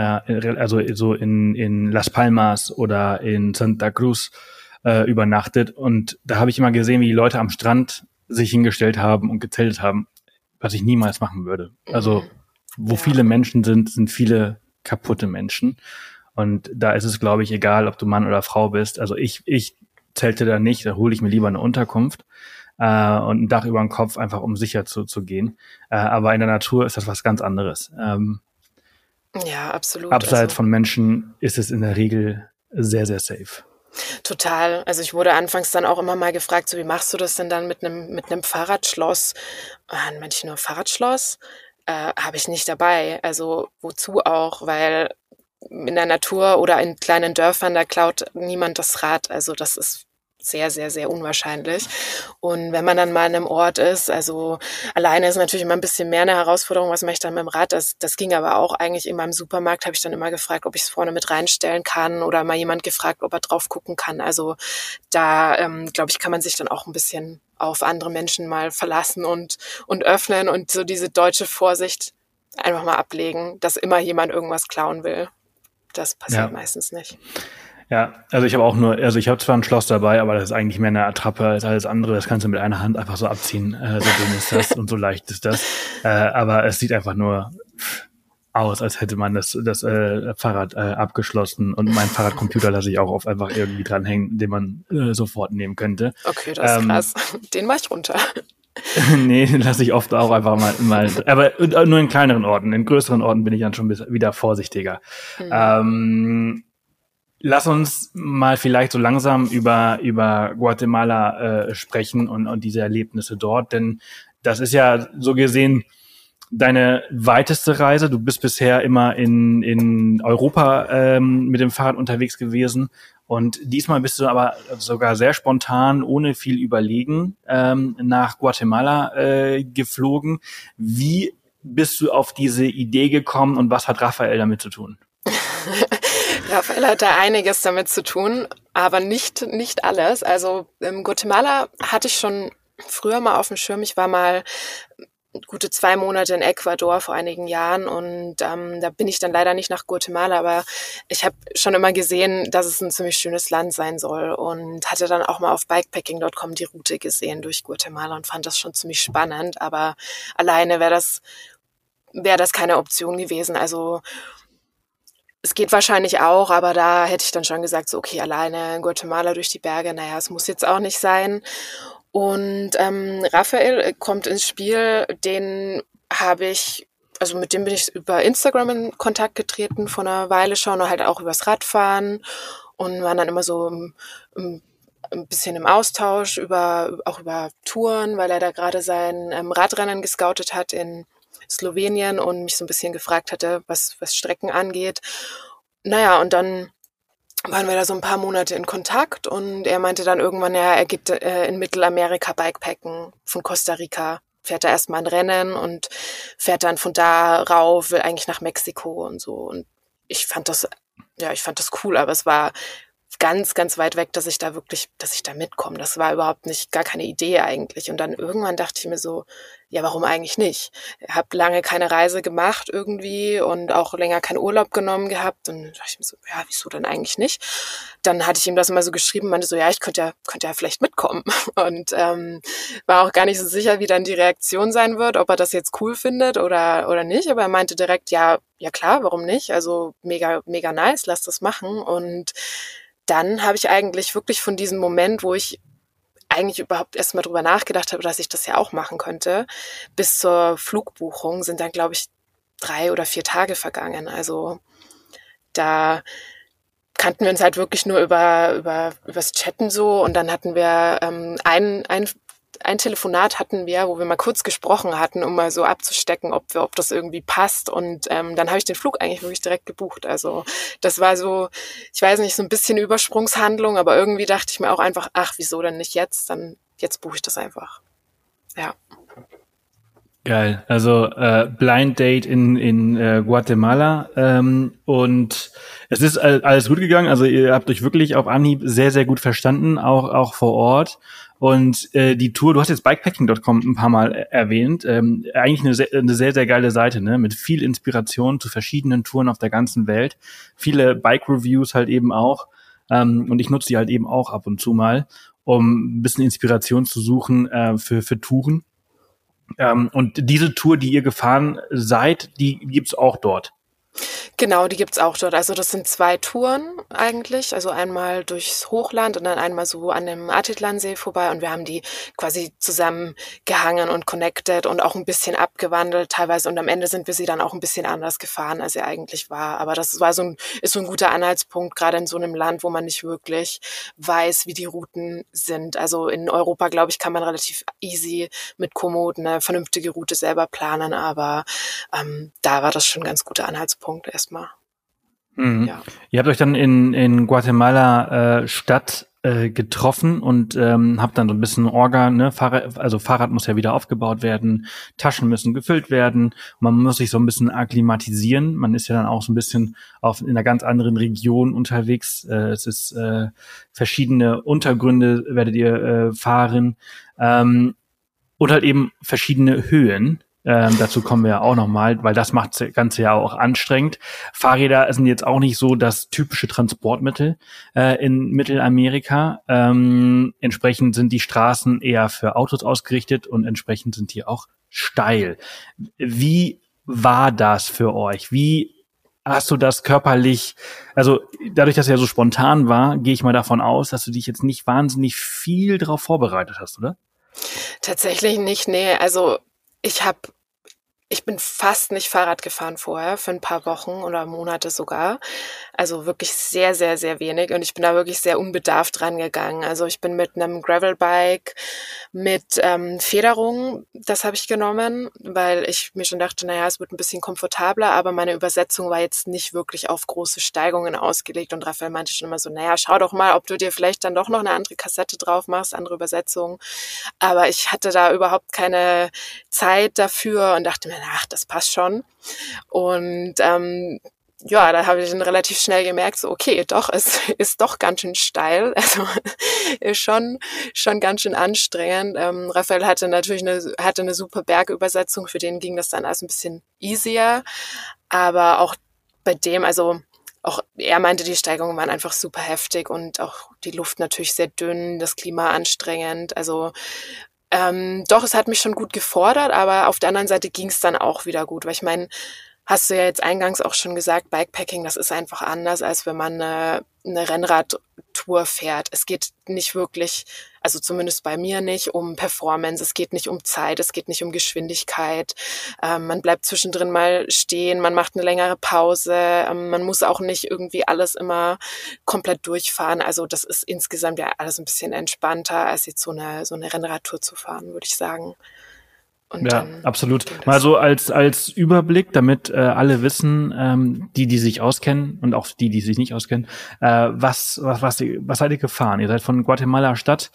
Las Palmas oder in Santa Cruz übernachtet und da habe ich immer gesehen, wie die Leute am Strand sich hingestellt haben und gezeltet haben, was ich niemals machen würde. Also wo viele Menschen sind viele kaputte Menschen und da ist es, glaube ich, egal, ob du Mann oder Frau bist. Also ich zelte da nicht, da hole ich mir lieber eine Unterkunft und ein Dach über dem Kopf, einfach um sicher zu gehen. Aber in der Natur ist das was ganz anderes. Ja, absolut. Abseits von Menschen ist es in der Regel sehr, sehr safe. Total. Also ich wurde anfangs dann auch immer mal gefragt, so wie machst du das denn dann mit einem Fahrradschloss? Manche nur Fahrradschloss habe ich nicht dabei. Also wozu auch? Weil in der Natur oder in kleinen Dörfern, da klaut niemand das Rad. Also das ist sehr, sehr, sehr unwahrscheinlich. Und wenn man dann mal an einem Ort ist, also alleine ist natürlich immer ein bisschen mehr eine Herausforderung, was mache ich dann mit dem Rad? Das ging aber auch eigentlich in meinem Supermarkt, habe ich dann immer gefragt, ob ich es vorne mit reinstellen kann oder mal jemand gefragt, ob er drauf gucken kann. Also da, glaube ich, kann man sich dann auch ein bisschen auf andere Menschen mal verlassen und öffnen und so diese deutsche Vorsicht einfach mal ablegen, dass immer jemand irgendwas klauen will. Das passiert meistens nicht. Ja, also ich habe zwar ein Schloss dabei, aber das ist eigentlich mehr eine Attrappe als alles andere. Das kannst du mit einer Hand einfach so abziehen. So dünn ist das und so leicht ist das. Aber es sieht einfach nur aus, als hätte man das Fahrrad abgeschlossen. Und mein Fahrradcomputer lasse ich auch oft einfach irgendwie dranhängen, den man sofort nehmen könnte. Okay, das ist krass. Den mach ich runter. Nee, den lasse ich oft auch einfach mal. Aber nur in kleineren Orten. In größeren Orten bin ich dann schon wieder vorsichtiger. Lass uns mal vielleicht so langsam über Guatemala sprechen und diese Erlebnisse dort, denn das ist ja so gesehen deine weiteste Reise. Du bist bisher immer in Europa mit dem Fahrrad unterwegs gewesen und diesmal bist du aber sogar sehr spontan, ohne viel Überlegen, nach Guatemala geflogen. Wie bist du auf diese Idee gekommen und was hat Raphael damit zu tun? Raphael hat da einiges damit zu tun, aber nicht alles. Also Guatemala hatte ich schon früher mal auf dem Schirm. Ich war mal gute 2 Monate in Ecuador vor einigen Jahren und da bin ich dann leider nicht nach Guatemala, aber ich habe schon immer gesehen, dass es ein ziemlich schönes Land sein soll und hatte dann auch mal auf bikepacking.com die Route gesehen durch Guatemala und fand das schon ziemlich spannend, aber alleine wäre das keine Option gewesen. Also es geht wahrscheinlich auch, aber da hätte ich dann schon gesagt, so okay, alleine in Guatemala durch die Berge, naja, es muss jetzt auch nicht sein. Und Raphael kommt ins Spiel, mit dem bin ich über Instagram in Kontakt getreten vor einer Weile schon, und halt auch übers Radfahren und waren dann immer so ein bisschen im Austausch auch über Touren, weil er da gerade sein Radrennen gescoutet hat in Slowenien und mich so ein bisschen gefragt hatte, was Strecken angeht. Naja, und dann waren wir da so ein paar Monate in Kontakt und er meinte dann irgendwann, ja, er geht in Mittelamerika Bikepacken von Costa Rica, fährt da erstmal ein Rennen und fährt dann von da rauf, will eigentlich nach Mexiko und so. Und ich fand das cool, aber es war ganz, ganz weit weg, dass ich da mitkomme. Das war überhaupt gar keine Idee eigentlich. Und dann irgendwann dachte ich mir so, ja, warum eigentlich nicht? Ich habe lange keine Reise gemacht irgendwie und auch länger keinen Urlaub genommen gehabt. Und dann dachte ich mir so, ja, wieso denn eigentlich nicht? Dann hatte ich ihm das mal so geschrieben, meinte so, ja, ich könnte ja vielleicht mitkommen. Und war auch gar nicht so sicher, wie dann die Reaktion sein wird, ob er das jetzt cool findet oder nicht. Aber er meinte direkt, ja klar, warum nicht? Also mega, mega nice, lass das machen. Und dann habe ich eigentlich wirklich von diesem Moment, wo ich eigentlich überhaupt erst mal drüber nachgedacht habe, dass ich das ja auch machen könnte, bis zur Flugbuchung sind dann, glaube ich, 3 oder 4 Tage vergangen. Also da kannten wir uns halt wirklich nur übers Chatten so und dann hatten wir ein Telefonat hatten wir, wo wir mal kurz gesprochen hatten, um mal so abzustecken, ob das irgendwie passt. Und dann habe ich den Flug eigentlich wirklich direkt gebucht. Also das war so, ich weiß nicht, so ein bisschen Übersprungshandlung, aber irgendwie dachte ich mir auch einfach, ach, wieso denn nicht jetzt? Dann jetzt buche ich das einfach. Ja. Geil. Also Blind Date in Guatemala und es ist alles gut gegangen. Also ihr habt euch wirklich auf Anhieb sehr, sehr gut verstanden, auch vor Ort. Und die Tour, du hast jetzt bikepacking.com ein paar Mal erwähnt, eigentlich eine sehr, sehr geile Seite, ne, mit viel Inspiration zu verschiedenen Touren auf der ganzen Welt, viele Bike-Reviews halt eben auch, und ich nutze die halt eben auch ab und zu mal, um ein bisschen Inspiration zu suchen für Touren. Und diese Tour, die ihr gefahren seid, die gibt's auch dort. Genau, die gibt's auch dort. Also das sind 2 Touren eigentlich. Also einmal durchs Hochland und dann einmal so an dem Atitlansee vorbei. Und wir haben die quasi zusammen gehangen und connected und auch ein bisschen abgewandelt teilweise. Und am Ende sind wir sie dann auch ein bisschen anders gefahren, als sie eigentlich war. Aber das ist so ein guter Anhaltspunkt, gerade in so einem Land, wo man nicht wirklich weiß, wie die Routen sind. Also in Europa, glaube ich, kann man relativ easy mit Komoot eine vernünftige Route selber planen. Aber da war das schon ein ganz guter Anhaltspunkt erstmal. Mhm. Ja. Ihr habt euch dann in Guatemala Stadt getroffen und habt dann so ein bisschen Orga, ne? Fahrrad muss ja wieder aufgebaut werden, Taschen müssen gefüllt werden, man muss sich so ein bisschen akklimatisieren. Man ist ja dann auch so ein bisschen in einer ganz anderen Region unterwegs. Es ist verschiedene Untergründe werdet ihr fahren und halt eben verschiedene Höhen. Dazu kommen wir ja auch nochmal, weil das macht das Ganze ja auch anstrengend. Fahrräder sind jetzt auch nicht so das typische Transportmittel in Mittelamerika. Entsprechend sind die Straßen eher für Autos ausgerichtet und entsprechend sind die auch steil. Wie war das für euch? Wie hast du das körperlich, also dadurch, dass es ja so spontan war, gehe ich mal davon aus, dass du dich jetzt nicht wahnsinnig viel darauf vorbereitet hast, oder? Tatsächlich nicht, nee. Also ich bin fast nicht Fahrrad gefahren vorher, für ein paar Wochen oder Monate sogar. Also wirklich sehr, sehr, sehr wenig. Und ich bin da wirklich sehr unbedarft rangegangen. Also ich bin mit einem Gravelbike mit Federung, das habe ich genommen, weil ich mir schon dachte, naja, es wird ein bisschen komfortabler, aber meine Übersetzung war jetzt nicht wirklich auf große Steigungen ausgelegt. Und Raphael meinte schon immer so, naja, schau doch mal, ob du dir vielleicht dann doch noch eine andere Kassette drauf machst, andere Übersetzung. Aber ich hatte da überhaupt keine Zeit dafür und dachte mir, ach, das passt schon. Und ja, da habe ich dann relativ schnell gemerkt, so okay, doch, es ist doch ganz schön steil, also ist schon ganz schön anstrengend. Raphael hatte natürlich eine super Bergübersetzung, für den ging das dann alles ein bisschen easier, aber auch bei dem, also auch er meinte, die Steigungen waren einfach super heftig und auch die Luft natürlich sehr dünn, das Klima anstrengend, also doch, es hat mich schon gut gefordert, aber auf der anderen Seite ging es dann auch wieder gut, weil ich meine, hast du ja jetzt eingangs auch schon gesagt, Bikepacking, das ist einfach anders, als wenn man eine Rennradtour fährt. Es geht nicht wirklich, also zumindest bei mir nicht, um Performance, es geht nicht um Zeit, es geht nicht um Geschwindigkeit. Man bleibt zwischendrin mal stehen, man macht eine längere Pause, man muss auch nicht irgendwie alles immer komplett durchfahren. Also das ist insgesamt ja alles ein bisschen entspannter, als jetzt so eine Rennradtour zu fahren, würde ich sagen. Und ja, absolut. Mal so als Überblick, damit alle wissen, die sich auskennen und auch die sich nicht auskennen, was seid ihr gefahren? Ihr seid von Guatemala Stadt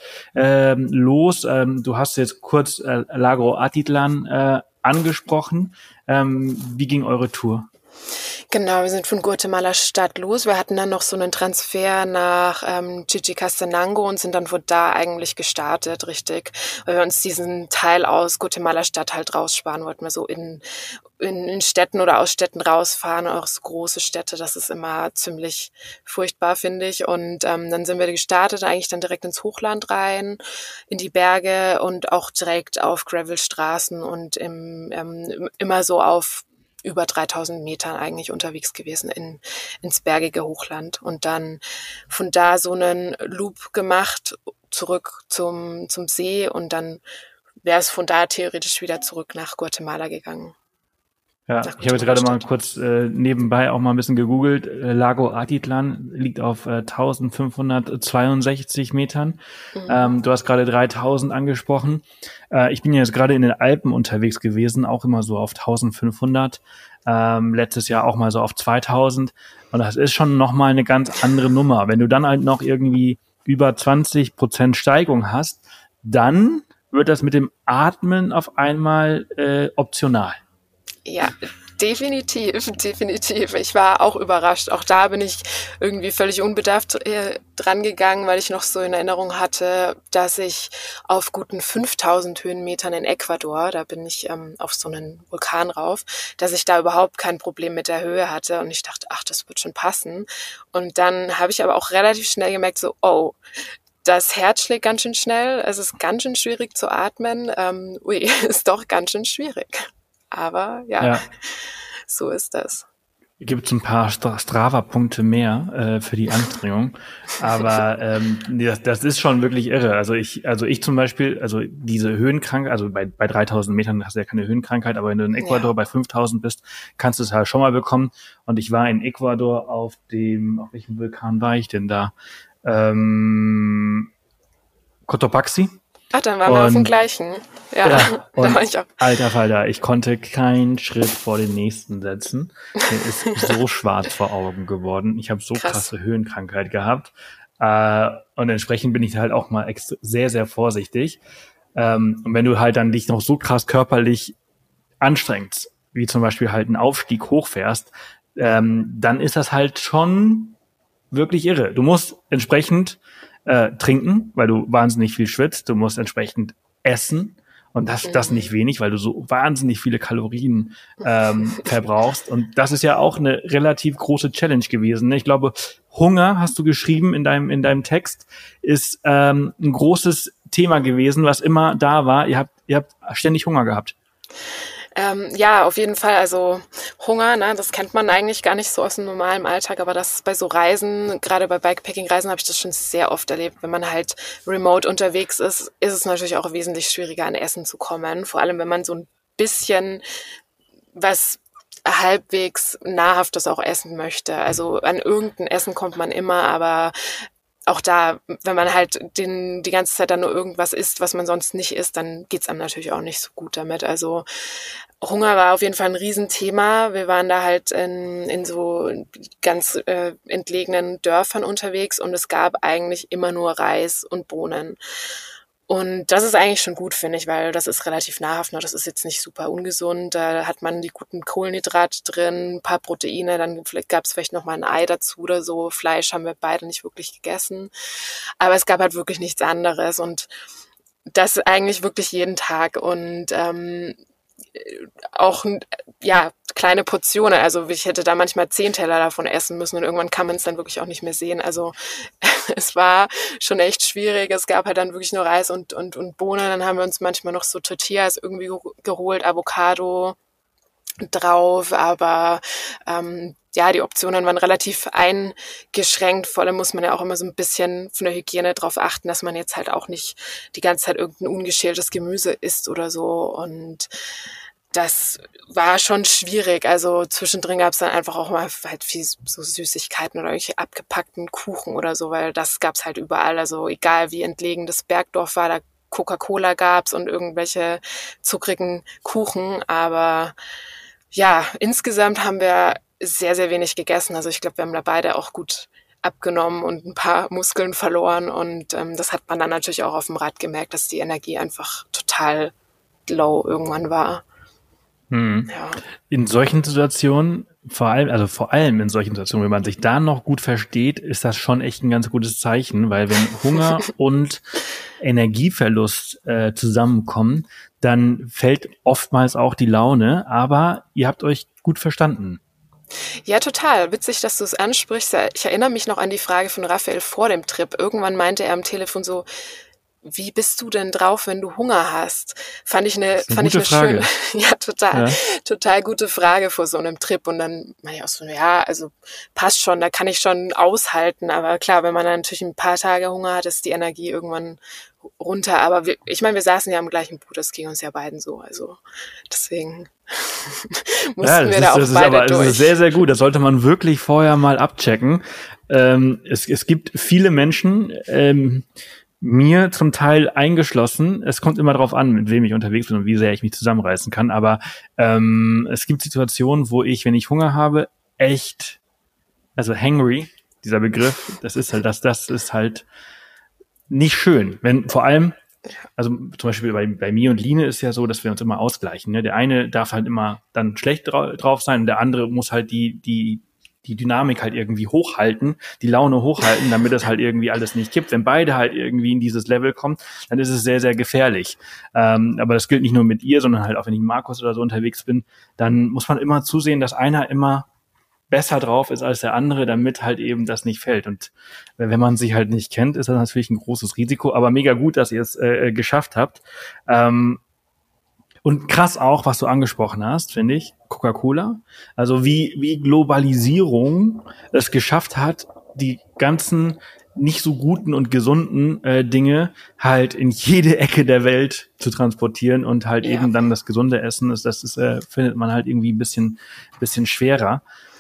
los. Du hast jetzt kurz Lago Atitlan angesprochen. Wie ging eure Tour? Genau, wir sind von Guatemala Stadt los. Wir hatten dann noch so einen Transfer nach Chichicastenango und sind dann von da eigentlich gestartet, richtig. Weil wir uns diesen Teil aus Guatemala Stadt halt raussparen wollten. Wir so in Städten oder aus Städten rausfahren, auch so große Städte. Das ist immer ziemlich furchtbar, finde ich. Und dann sind wir gestartet, eigentlich dann direkt ins Hochland rein, in die Berge und auch direkt auf Gravelstraßen und immer so auf über 3000 Metern eigentlich unterwegs gewesen ins bergige Hochland und dann von da so einen Loop gemacht, zurück zum See und dann wäre es von da theoretisch wieder zurück nach Guatemala gegangen. Ja, ich habe jetzt gerade mal kurz nebenbei auch mal ein bisschen gegoogelt. Lago Atitlan liegt auf 1562 Metern. Du hast gerade 3000 angesprochen. Ich bin jetzt gerade in den Alpen unterwegs gewesen, auch immer so auf 1500. Letztes Jahr auch mal so auf 2000. Und das ist schon nochmal eine ganz andere Nummer. Wenn du dann halt noch irgendwie über 20% Steigung hast, dann wird das mit dem Atmen auf einmal optional. Ja, definitiv. Ich war auch überrascht. Auch da bin ich irgendwie völlig unbedarft dran gegangen, weil ich noch so in Erinnerung hatte, dass ich auf guten 5000 Höhenmetern in Ecuador, da bin ich auf so einen Vulkan rauf, dass ich da überhaupt kein Problem mit der Höhe hatte und ich dachte, ach, das wird schon passen. Und dann habe ich aber auch relativ schnell gemerkt, so, oh, das Herz schlägt ganz schön schnell, es ist ganz schön schwierig zu atmen. Ist doch ganz schön schwierig. Aber ja, so ist das. Gibt es ein paar Strava-Punkte mehr für die Anstrengung, aber das ist schon wirklich irre. Also ich zum Beispiel, also diese Höhenkrankheit, also bei 3000 Metern hast du ja keine Höhenkrankheit, aber wenn du in Ecuador bei 5000 bist, kannst du es halt schon mal bekommen. Und ich war in Ecuador auf welchem Vulkan war ich denn da? Cotopaxi. Ach, dann waren wir auf dem gleichen. Ja, da war ich auch. Alter Falter, ich konnte keinen Schritt vor den nächsten setzen. Mir ist so schwarz vor Augen geworden. Ich habe so krasse Höhenkrankheit gehabt. Und entsprechend bin ich halt auch mal sehr, sehr vorsichtig. Und wenn du halt dann dich noch so krass körperlich anstrengst, wie zum Beispiel halt einen Aufstieg hochfährst, dann ist das halt schon wirklich irre. Du musst entsprechend trinken, weil du wahnsinnig viel schwitzt. Du musst entsprechend essen Und das nicht wenig, weil du so wahnsinnig viele Kalorien verbrauchst. Und das ist ja auch eine relativ große Challenge gewesen. Ne? Ich glaube, Hunger, hast du geschrieben in deinem Text, ist ein großes Thema gewesen, was immer da war. Ihr habt ständig Hunger gehabt. Ja, auf jeden Fall. Also Hunger, ne, das kennt man eigentlich gar nicht so aus dem normalen Alltag, aber das bei so Reisen, gerade bei Bikepacking-Reisen habe ich das schon sehr oft erlebt. Wenn man halt remote unterwegs ist, ist es natürlich auch wesentlich schwieriger, an Essen zu kommen. Vor allem, wenn man so ein bisschen was halbwegs Nahrhaftes auch essen möchte. Also an irgendein Essen kommt man immer, aber auch da, wenn man halt die ganze Zeit dann nur irgendwas isst, was man sonst nicht isst, dann geht's einem natürlich auch nicht so gut damit. Also Hunger war auf jeden Fall ein Riesenthema. Wir waren da halt in so ganz entlegenen Dörfern unterwegs und es gab eigentlich immer nur Reis und Bohnen. Und das ist eigentlich schon gut, finde ich, weil das ist relativ nahrhaft. Ne? Das ist jetzt nicht super ungesund. Da hat man die guten Kohlenhydrate drin, ein paar Proteine, dann gab es vielleicht noch mal ein Ei dazu oder so. Fleisch haben wir beide nicht wirklich gegessen. Aber es gab halt wirklich nichts anderes und das eigentlich wirklich jeden Tag. Und auch ja kleine Portionen. Also ich hätte da manchmal 10 Teller davon essen müssen und irgendwann kann man es dann wirklich auch nicht mehr sehen. Also es war schon echt schwierig. Es gab halt dann wirklich nur Reis und Bohnen. Dann haben wir uns manchmal noch so Tortillas irgendwie geholt, Avocado drauf, aber ja, die Optionen waren relativ eingeschränkt. Vor allem muss man ja auch immer so ein bisschen von der Hygiene drauf achten, dass man jetzt halt auch nicht die ganze Zeit irgendein ungeschältes Gemüse isst oder so. Und das war schon schwierig. Also zwischendrin gab es dann einfach auch mal halt viel so Süßigkeiten oder irgendwelche abgepackten Kuchen oder so, weil das gab's halt überall. Also egal wie entlegen das Bergdorf war, da Coca-Cola gab's und irgendwelche zuckrigen Kuchen. Aber ja, insgesamt haben wir sehr, sehr wenig gegessen. Also ich glaube, wir haben da beide auch gut abgenommen und ein paar Muskeln verloren. Und das hat man dann natürlich auch auf dem Rad gemerkt, dass die Energie einfach total low irgendwann war. Ja. In solchen Situationen, vor allem in solchen Situationen, wenn man sich da noch gut versteht, ist das schon echt ein ganz gutes Zeichen, weil wenn Hunger und Energieverlust zusammenkommen, dann fällt oftmals auch die Laune, aber ihr habt euch gut verstanden. Ja, total. Witzig, dass du es ansprichst. Ich erinnere mich noch an die Frage von Raphael vor dem Trip. Irgendwann meinte er am Telefon so, wie bist du denn drauf, wenn du Hunger hast? Fand ich eine schöne, ja, total gute Frage vor so einem Trip. Und dann meine ich auch so, ja, also passt schon, da kann ich schon aushalten. Aber klar, wenn man dann natürlich ein paar Tage Hunger hat, ist die Energie irgendwann runter. Aber wir saßen ja im gleichen Boot, das ging uns ja beiden so. Also deswegen mussten wir da auch beide durch. Das ist sehr, sehr gut. Das sollte man wirklich vorher mal abchecken. Es gibt viele Menschen, mir zum Teil eingeschlossen, es kommt immer darauf an, mit wem ich unterwegs bin und wie sehr ich mich zusammenreißen kann, aber es gibt Situationen, wo ich, wenn ich Hunger habe, echt, also hangry, dieser Begriff, das ist halt nicht schön, wenn vor allem, also zum Beispiel bei mir und Line ist ja so, dass wir uns immer ausgleichen, ne? Der eine darf halt immer dann schlecht drauf sein und der andere muss halt die Dynamik halt irgendwie hochhalten, die Laune hochhalten, damit das halt irgendwie alles nicht kippt. Wenn beide halt irgendwie in dieses Level kommen, dann ist es sehr, sehr gefährlich. Aber das gilt nicht nur mit ihr, sondern halt auch, wenn ich mit Markus oder so unterwegs bin, dann muss man immer zusehen, dass einer immer besser drauf ist als der andere, damit halt eben das nicht fällt. Und wenn man sich halt nicht kennt, ist das natürlich ein großes Risiko, aber mega gut, dass ihr es geschafft habt. Und krass auch, was du angesprochen hast, finde ich, Coca-Cola. Also wie Globalisierung es geschafft hat, die ganzen nicht so guten und gesunden Dinge halt in jede Ecke der Welt zu transportieren und halt eben dann das gesunde Essen, das findet man halt irgendwie ein bisschen schwerer.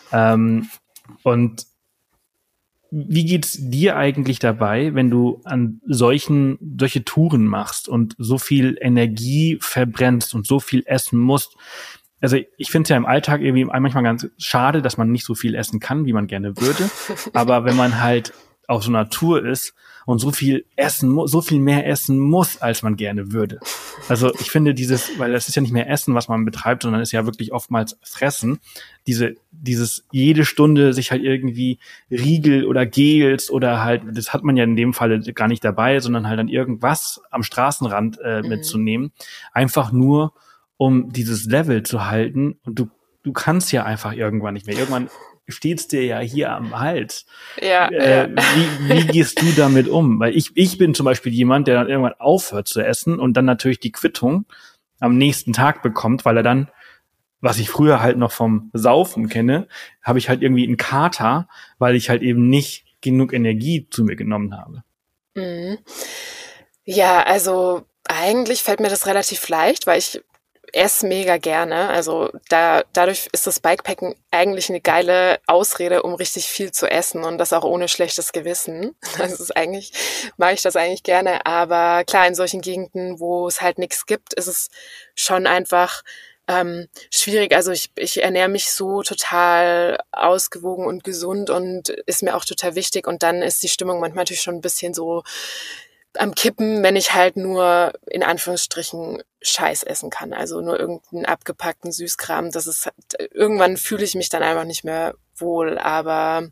Und wie geht's dir eigentlich dabei, wenn du an solche Touren machst und so viel Energie verbrennst und so viel essen musst? Also ich finde es ja im Alltag irgendwie manchmal ganz schade, dass man nicht so viel essen kann, wie man gerne würde. Aber wenn man halt auf so einer Tour ist und so viel mehr essen muss, als man gerne würde, Also ich finde weil das ist ja nicht mehr Essen, was man betreibt, sondern ist ja wirklich oftmals Fressen. Dieses jede Stunde sich halt irgendwie Riegel oder Gels oder halt, das hat man ja in dem Fall gar nicht dabei, sondern halt dann irgendwas am Straßenrand mitzunehmen. Einfach nur, um dieses Level zu halten. Und du kannst ja einfach irgendwann nicht mehr. Irgendwann steht's dir ja hier am Hals. Ja. Wie gehst du damit um? Weil ich bin zum Beispiel jemand, der dann irgendwann aufhört zu essen und dann natürlich die Quittung am nächsten Tag bekommt, weil er dann, was ich früher halt noch vom Saufen kenne, habe ich halt irgendwie einen Kater, weil ich halt eben nicht genug Energie zu mir genommen habe. Mhm. Ja, also eigentlich fällt mir das relativ leicht, weil ich esse mega gerne. Also dadurch ist das Bikepacken eigentlich eine geile Ausrede, um richtig viel zu essen und das auch ohne schlechtes Gewissen. Mag ich das eigentlich gerne. Aber klar, in solchen Gegenden, wo es halt nichts gibt, ist es schon einfach schwierig. Also ich ernähre mich so total ausgewogen und gesund und ist mir auch total wichtig. Und dann ist die Stimmung manchmal natürlich schon ein bisschen so am Kippen, wenn ich halt nur in Anführungsstrichen Scheiß essen kann. Also nur irgendeinen abgepackten Süßkram. Irgendwann fühle ich mich dann einfach nicht mehr wohl. Aber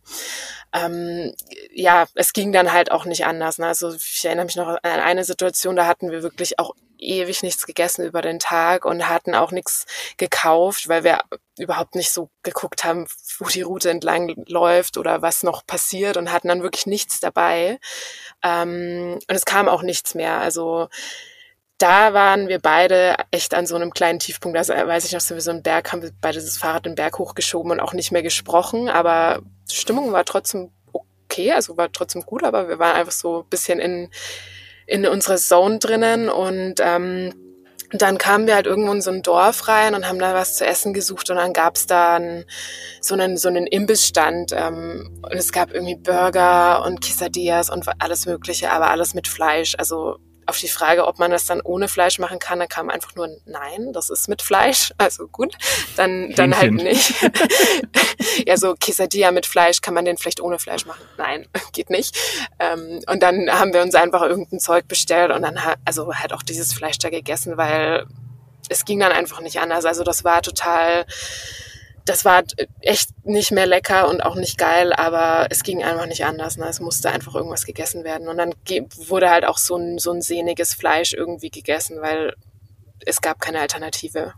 ja, es ging dann halt auch nicht anders. Ne? Also ich erinnere mich noch an eine Situation, da hatten wir wirklich auch ewig nichts gegessen über den Tag und hatten auch nichts gekauft, weil wir überhaupt nicht so geguckt haben, wo die Route entlang läuft oder was noch passiert und hatten dann wirklich nichts dabei. Und es kam auch nichts mehr. Also da waren wir beide echt an so einem kleinen Tiefpunkt. Also weiß ich noch, so wie so ein Berg, haben wir beide das Fahrrad den Berg hochgeschoben und auch nicht mehr gesprochen. Aber die Stimmung war trotzdem okay, also war trotzdem gut, aber wir waren einfach so ein bisschen in unserer Zone drinnen und dann kamen wir halt irgendwo in so ein Dorf rein und haben da was zu essen gesucht und dann gab's da so einen Imbissstand und es gab irgendwie Burger und Quesadillas und alles Mögliche, aber alles mit Fleisch. Also auf die Frage, ob man das dann ohne Fleisch machen kann, da kam einfach nur ein Nein, das ist mit Fleisch. Also gut, dann halt nicht. Ja, so Quesadilla mit Fleisch, kann man den vielleicht ohne Fleisch machen? Nein, geht nicht. Und dann haben wir uns einfach irgendein Zeug bestellt und dann halt auch dieses Fleisch da gegessen, weil es ging dann einfach nicht anders. Also das war echt nicht mehr lecker und auch nicht geil, aber es ging einfach nicht anders. Ne? Es musste einfach irgendwas gegessen werden. Und dann wurde halt auch so ein sehniges Fleisch irgendwie gegessen, weil es gab keine Alternative.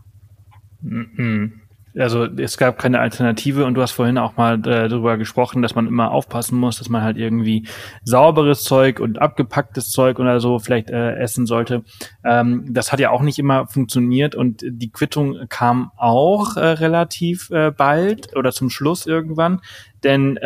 Also es gab keine Alternative und du hast vorhin auch mal darüber gesprochen, dass man immer aufpassen muss, dass man halt irgendwie sauberes Zeug und abgepacktes Zeug oder so vielleicht essen sollte. Das hat ja auch nicht immer funktioniert und die Quittung kam auch relativ bald oder zum Schluss irgendwann, denn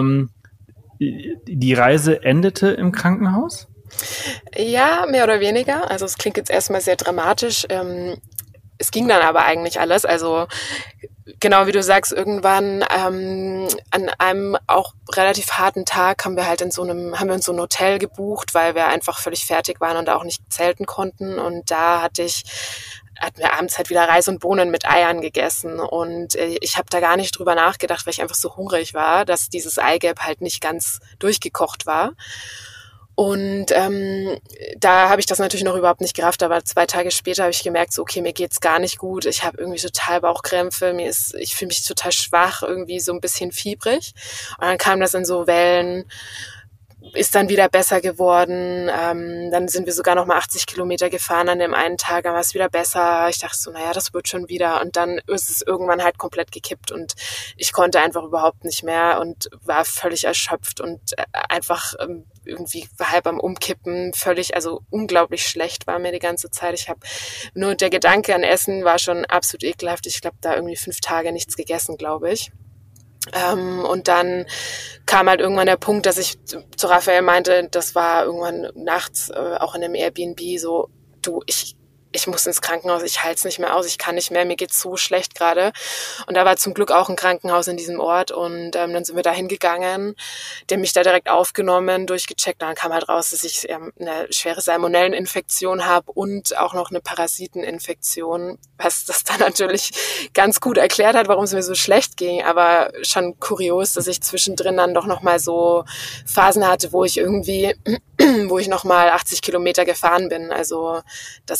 die Reise endete im Krankenhaus? Ja, mehr oder weniger. Also es klingt jetzt erstmal sehr dramatisch. Es ging dann aber eigentlich alles. Also genau wie du sagst, irgendwann an einem auch relativ harten Tag haben wir uns so ein Hotel gebucht, weil wir einfach völlig fertig waren und auch nicht zelten konnten. Und da hatten wir abends halt wieder Reis und Bohnen mit Eiern gegessen. Und ich habe da gar nicht drüber nachgedacht, weil ich einfach so hungrig war, dass dieses Eigelb halt nicht ganz durchgekocht war. Und da habe ich das natürlich noch überhaupt nicht gerafft, aber 2 Tage später habe ich gemerkt, so okay, mir geht's gar nicht gut, ich habe irgendwie total Bauchkrämpfe, ich fühle mich total schwach, irgendwie so ein bisschen fiebrig. Und dann kam das in so Wellen, ist dann wieder besser geworden. Dann sind wir sogar noch mal 80 Kilometer gefahren an dem einen Tag, dann war es wieder besser. Ich dachte so, naja, das wird schon wieder. Und dann ist es irgendwann halt komplett gekippt und ich konnte einfach überhaupt nicht mehr und war völlig erschöpft und einfach irgendwie halb am Umkippen, also unglaublich schlecht war mir die ganze Zeit. Nur der Gedanke an Essen war schon absolut ekelhaft. Ich glaube, da irgendwie 5 Tage nichts gegessen, glaube ich. Und dann kam halt irgendwann der Punkt, dass ich zu Raphael meinte, das war irgendwann nachts, auch in einem Airbnb, so, du, ich muss ins Krankenhaus, ich halte es nicht mehr aus, ich kann nicht mehr, mir geht's so schlecht gerade. Und da war zum Glück auch ein Krankenhaus in diesem Ort und dann sind wir da hingegangen, der mich da direkt aufgenommen, durchgecheckt, dann kam halt raus, dass ich eine schwere Salmonelleninfektion habe und auch noch eine Parasiteninfektion, was das dann natürlich ganz gut erklärt hat, warum es mir so schlecht ging, aber schon kurios, dass ich zwischendrin dann doch nochmal so Phasen hatte, wo ich nochmal 80 Kilometer gefahren bin, also das war ganz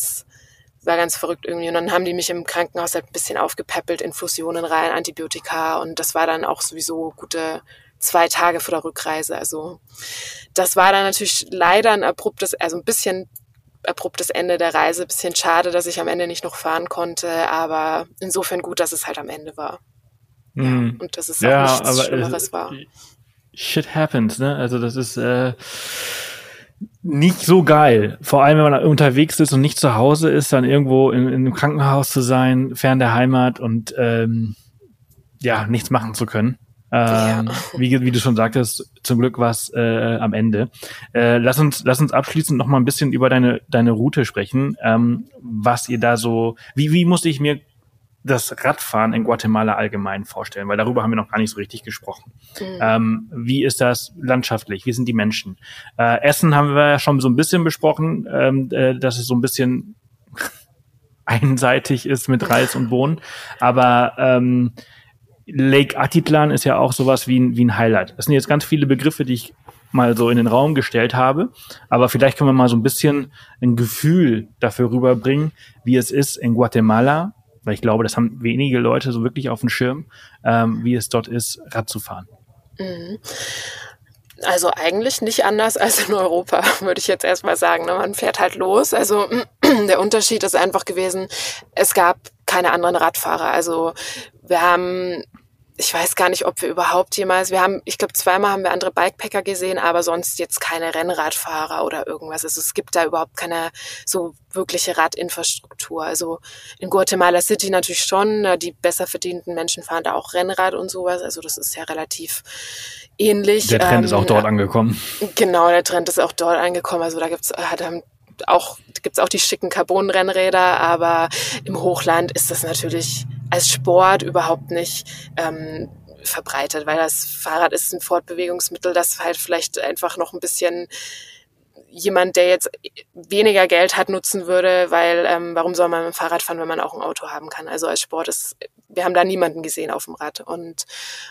ganz verrückt irgendwie. Und dann haben die mich im Krankenhaus halt ein bisschen aufgepäppelt, Infusionen rein, Antibiotika. Und das war dann auch sowieso gute 2 Tage vor der Rückreise. Also das war dann natürlich leider ein bisschen abruptes Ende der Reise. Bisschen schade, dass ich am Ende nicht noch fahren konnte. Aber insofern gut, dass es halt am Ende war. Ja, und dass es auch nichts Schlimmeres war. Shit happens, ne? Also das ist nicht so geil. Vor allem, wenn man unterwegs ist und nicht zu Hause ist, dann irgendwo in einem Krankenhaus zu sein, fern der Heimat und nichts machen zu können. Wie du schon sagtest, zum Glück war es am Ende. Lass uns abschließend noch mal ein bisschen über deine Route sprechen. Was ihr da so, wie musste ich mir das Radfahren in Guatemala allgemein vorstellen? Weil darüber haben wir noch gar nicht so richtig gesprochen. Wie ist das landschaftlich? Wie sind die Menschen? Essen haben wir ja schon so ein bisschen besprochen, dass es so ein bisschen einseitig ist mit Reis und Bohnen. Aber Lake Atitlan ist ja auch sowas wie ein Highlight. Das sind jetzt ganz viele Begriffe, die ich mal so in den Raum gestellt habe. Aber vielleicht können wir mal so ein bisschen ein Gefühl dafür rüberbringen, wie es ist in Guatemala, weil ich glaube, das haben wenige Leute so wirklich auf dem Schirm, wie es dort ist, Rad zu fahren. Also eigentlich nicht anders als in Europa, würde ich jetzt erstmal sagen. Man fährt halt los. Also der Unterschied ist einfach gewesen, es gab keine anderen Radfahrer. Also wir haben, ich weiß gar nicht, ob wir überhaupt jemals, ich glaube 2-mal haben wir andere Bikepacker gesehen, aber sonst jetzt keine Rennradfahrer oder irgendwas. Also es gibt da überhaupt keine so wirkliche Radinfrastruktur. Also in Guatemala City natürlich schon, die besser verdienten Menschen fahren da auch Rennrad und sowas. Also das ist ja relativ ähnlich. Der Trend ist auch dort angekommen. Genau, der Trend ist auch dort angekommen. Also da gibt's auch die schicken Carbon-Rennräder, aber im Hochland ist das natürlich als Sport überhaupt nicht verbreitet, weil das Fahrrad ist ein Fortbewegungsmittel, das halt vielleicht einfach noch ein bisschen jemand, der jetzt weniger Geld hat, nutzen würde, weil warum soll man mit dem Fahrrad fahren, wenn man auch ein Auto haben kann? Also als Sport wir haben da niemanden gesehen auf dem Rad und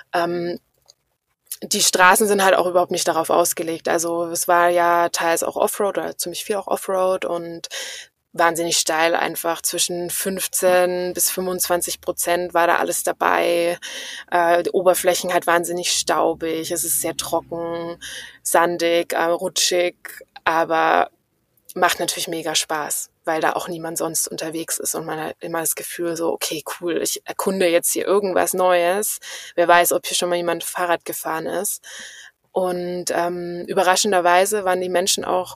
die Straßen sind halt auch überhaupt nicht darauf ausgelegt. Also es war ja teils auch Offroad oder ziemlich viel auch Offroad und wahnsinnig steil, einfach zwischen 15 bis 25% war da alles dabei. Die Oberflächen halt wahnsinnig staubig, es ist sehr trocken, sandig, rutschig, aber macht natürlich mega Spaß, weil da auch niemand sonst unterwegs ist und man hat immer das Gefühl so, okay, cool, ich erkunde jetzt hier irgendwas Neues. Wer weiß, ob hier schon mal jemand Fahrrad gefahren ist. Und überraschenderweise waren die Menschen auch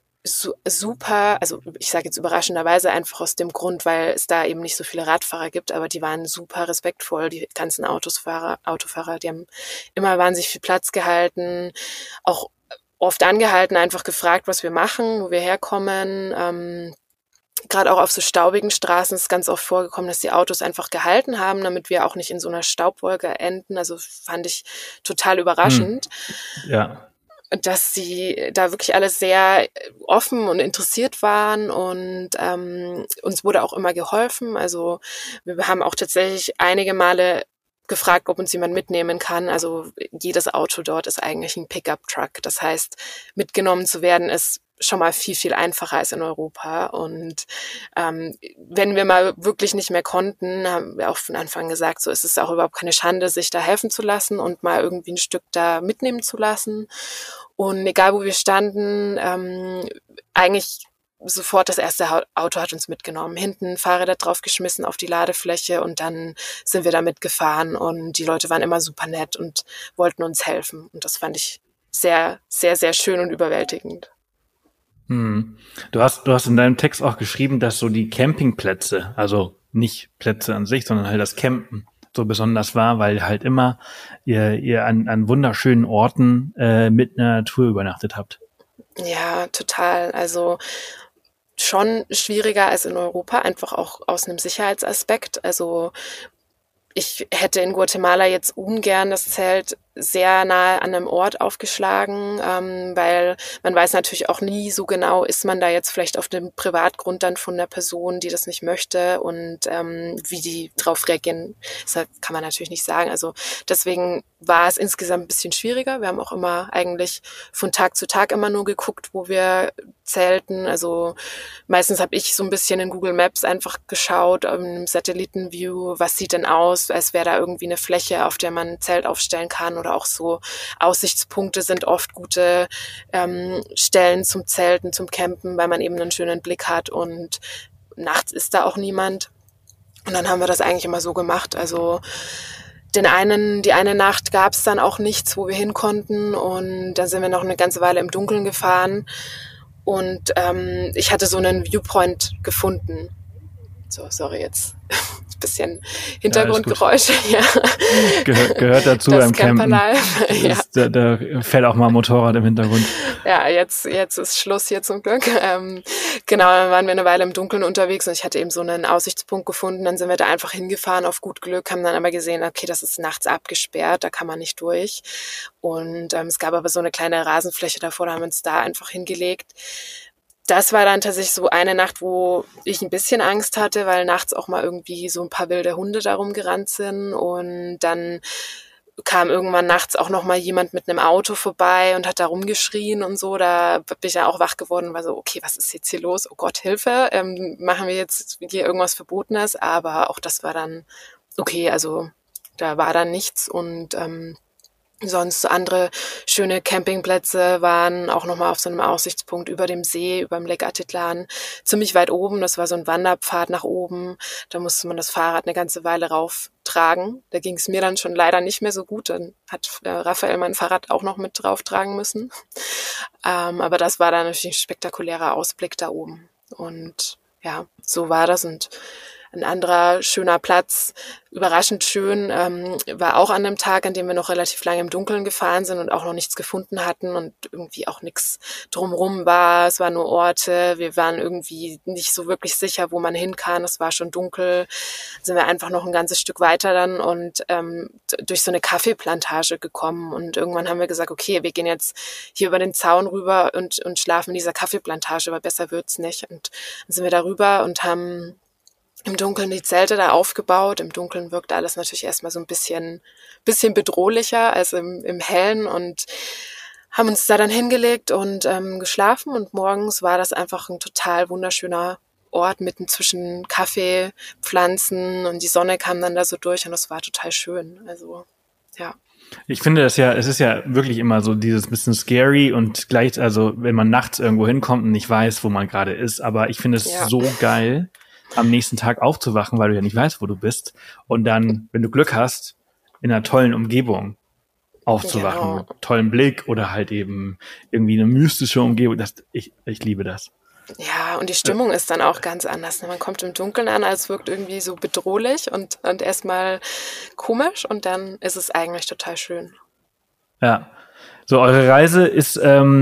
super, also ich sage jetzt überraschenderweise einfach aus dem Grund, weil es da eben nicht so viele Radfahrer gibt, aber die waren super respektvoll, die ganzen Autofahrer, die haben immer wahnsinnig viel Platz gehalten, auch oft angehalten, einfach gefragt, was wir machen, wo wir herkommen. Gerade auch auf so staubigen Straßen ist ganz oft vorgekommen, dass die Autos einfach gehalten haben, damit wir auch nicht in so einer Staubwolke enden. Also fand ich total überraschend. Ja. Dass sie da wirklich alle sehr offen und interessiert waren und uns wurde auch immer geholfen. Also wir haben auch tatsächlich einige Male gefragt, ob uns jemand mitnehmen kann. Also jedes Auto dort ist eigentlich ein Pickup-Truck. Das heißt, mitgenommen zu werden ist schon mal viel, viel einfacher als in Europa. Und wenn wir mal wirklich nicht mehr konnten, haben wir auch von Anfang gesagt, so ist es auch überhaupt keine Schande, sich da helfen zu lassen und mal irgendwie ein Stück da mitnehmen zu lassen. Und egal, wo wir standen, eigentlich sofort das erste Auto hat uns mitgenommen. Hinten Fahrräder draufgeschmissen auf die Ladefläche und dann sind wir damit gefahren und die Leute waren immer super nett und wollten uns helfen. Und das fand ich sehr, sehr, sehr schön und überwältigend. Du hast in deinem Text auch geschrieben, dass so die Campingplätze, also nicht Plätze an sich, sondern halt das Campen so besonders war, weil halt immer ihr an wunderschönen Orten mit einer Natur übernachtet habt. Ja, total. Also schon schwieriger als in Europa, einfach auch aus einem Sicherheitsaspekt. Also ich hätte in Guatemala jetzt ungern das Zelt sehr nahe an einem Ort aufgeschlagen, weil man weiß natürlich auch nie so genau, ist man da jetzt vielleicht auf dem Privatgrund dann von der Person, die das nicht möchte und wie die drauf reagieren, das kann man natürlich nicht sagen. Also deswegen war es insgesamt ein bisschen schwieriger. Wir haben auch immer eigentlich von Tag zu Tag immer nur geguckt, wo wir zelten. Also meistens habe ich so ein bisschen in Google Maps einfach geschaut, im Satellitenview, was sieht denn aus, als wäre da irgendwie eine Fläche, auf der man ein Zelt aufstellen kann oder auch so Aussichtspunkte sind oft gute Stellen zum Zelten, zum Campen, weil man eben einen schönen Blick hat und nachts ist da auch niemand. Und dann haben wir das eigentlich immer so gemacht. Also die eine Nacht gab es dann auch nichts, wo wir hin konnten und dann sind wir noch eine ganze Weile im Dunkeln gefahren und ich hatte so einen Viewpoint gefunden. So, sorry, jetzt ein bisschen Hintergrundgeräusche. Ja, gehört dazu das beim Campen. Ja. Da fährt auch mal ein Motorrad im Hintergrund. Ja, jetzt ist Schluss hier zum Glück. Genau, dann waren wir eine Weile im Dunkeln unterwegs und ich hatte eben so einen Aussichtspunkt gefunden. Dann sind wir da einfach hingefahren auf gut Glück, haben dann aber gesehen, okay, das ist nachts abgesperrt, da kann man nicht durch. Und es gab aber so eine kleine Rasenfläche davor, da haben wir uns da einfach hingelegt. Das war dann tatsächlich so eine Nacht, wo ich ein bisschen Angst hatte, weil nachts auch mal irgendwie so ein paar wilde Hunde da rumgerannt sind und dann kam irgendwann nachts auch noch mal jemand mit einem Auto vorbei und hat da rumgeschrien und so. Da bin ich ja auch wach geworden und war so, okay, was ist jetzt hier los? Oh Gott, Hilfe, machen wir jetzt hier irgendwas Verbotenes? Aber auch das war dann okay, also da war dann nichts und sonst andere schöne Campingplätze waren auch nochmal auf so einem Aussichtspunkt über dem See, über dem Lake Atitlan, ziemlich weit oben. Das war so ein Wanderpfad nach oben. Da musste man das Fahrrad eine ganze Weile rauftragen. Da ging es mir dann schon leider nicht mehr so gut. Dann hat Raphael mein Fahrrad auch noch mit drauftragen müssen. Aber das war dann natürlich ein spektakulärer Ausblick da oben. Und ja, so war das. Und ein anderer schöner Platz, überraschend schön, war auch an einem Tag, an dem wir noch relativ lange im Dunkeln gefahren sind und auch noch nichts gefunden hatten und irgendwie auch nichts drumherum war. Es waren nur Orte, wir waren irgendwie nicht so wirklich sicher, wo man hin kann. Es war schon dunkel. Sind wir einfach noch ein ganzes Stück weiter dann und durch so eine Kaffeeplantage gekommen. Und irgendwann haben wir gesagt, okay, wir gehen jetzt hier über den Zaun rüber und schlafen in dieser Kaffeeplantage, weil besser wird's nicht. Und dann sind wir da rüber und haben im Dunkeln die Zelte da aufgebaut. Im Dunkeln wirkt alles natürlich erstmal so ein bisschen bedrohlicher als im Hellen und haben uns da dann hingelegt und geschlafen und morgens war das einfach ein total wunderschöner Ort mitten zwischen Kaffeepflanzen und die Sonne kam dann da so durch und das war total schön. Also, ja. Ich finde es ist ja wirklich immer so dieses bisschen scary und gleich, also wenn man nachts irgendwo hinkommt und nicht weiß, wo man gerade ist, aber ich finde es so geil, am nächsten Tag aufzuwachen, weil du ja nicht weißt, wo du bist und dann, wenn du Glück hast, in einer tollen Umgebung aufzuwachen, Genau. mit tollem Blick oder halt eben irgendwie eine mystische Umgebung. Ich liebe das. Ja, und die Stimmung ist dann auch ganz anders. Man kommt im Dunkeln an, als wirkt irgendwie so bedrohlich und erstmal komisch und dann ist es eigentlich total schön. Ja, so eure Reise ist,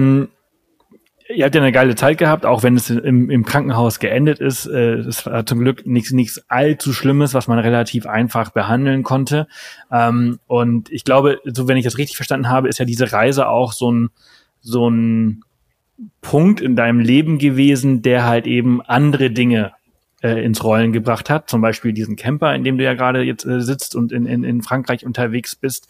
ihr habt ja eine geile Zeit gehabt, auch wenn es im Krankenhaus geendet ist. Es war zum Glück nichts allzu Schlimmes, was man relativ einfach behandeln konnte. Und ich glaube, so wenn ich das richtig verstanden habe, ist ja diese Reise auch so ein Punkt in deinem Leben gewesen, der halt eben andere Dinge ins Rollen gebracht hat. Zum Beispiel diesen Camper, in dem du ja gerade jetzt sitzt und in Frankreich unterwegs bist.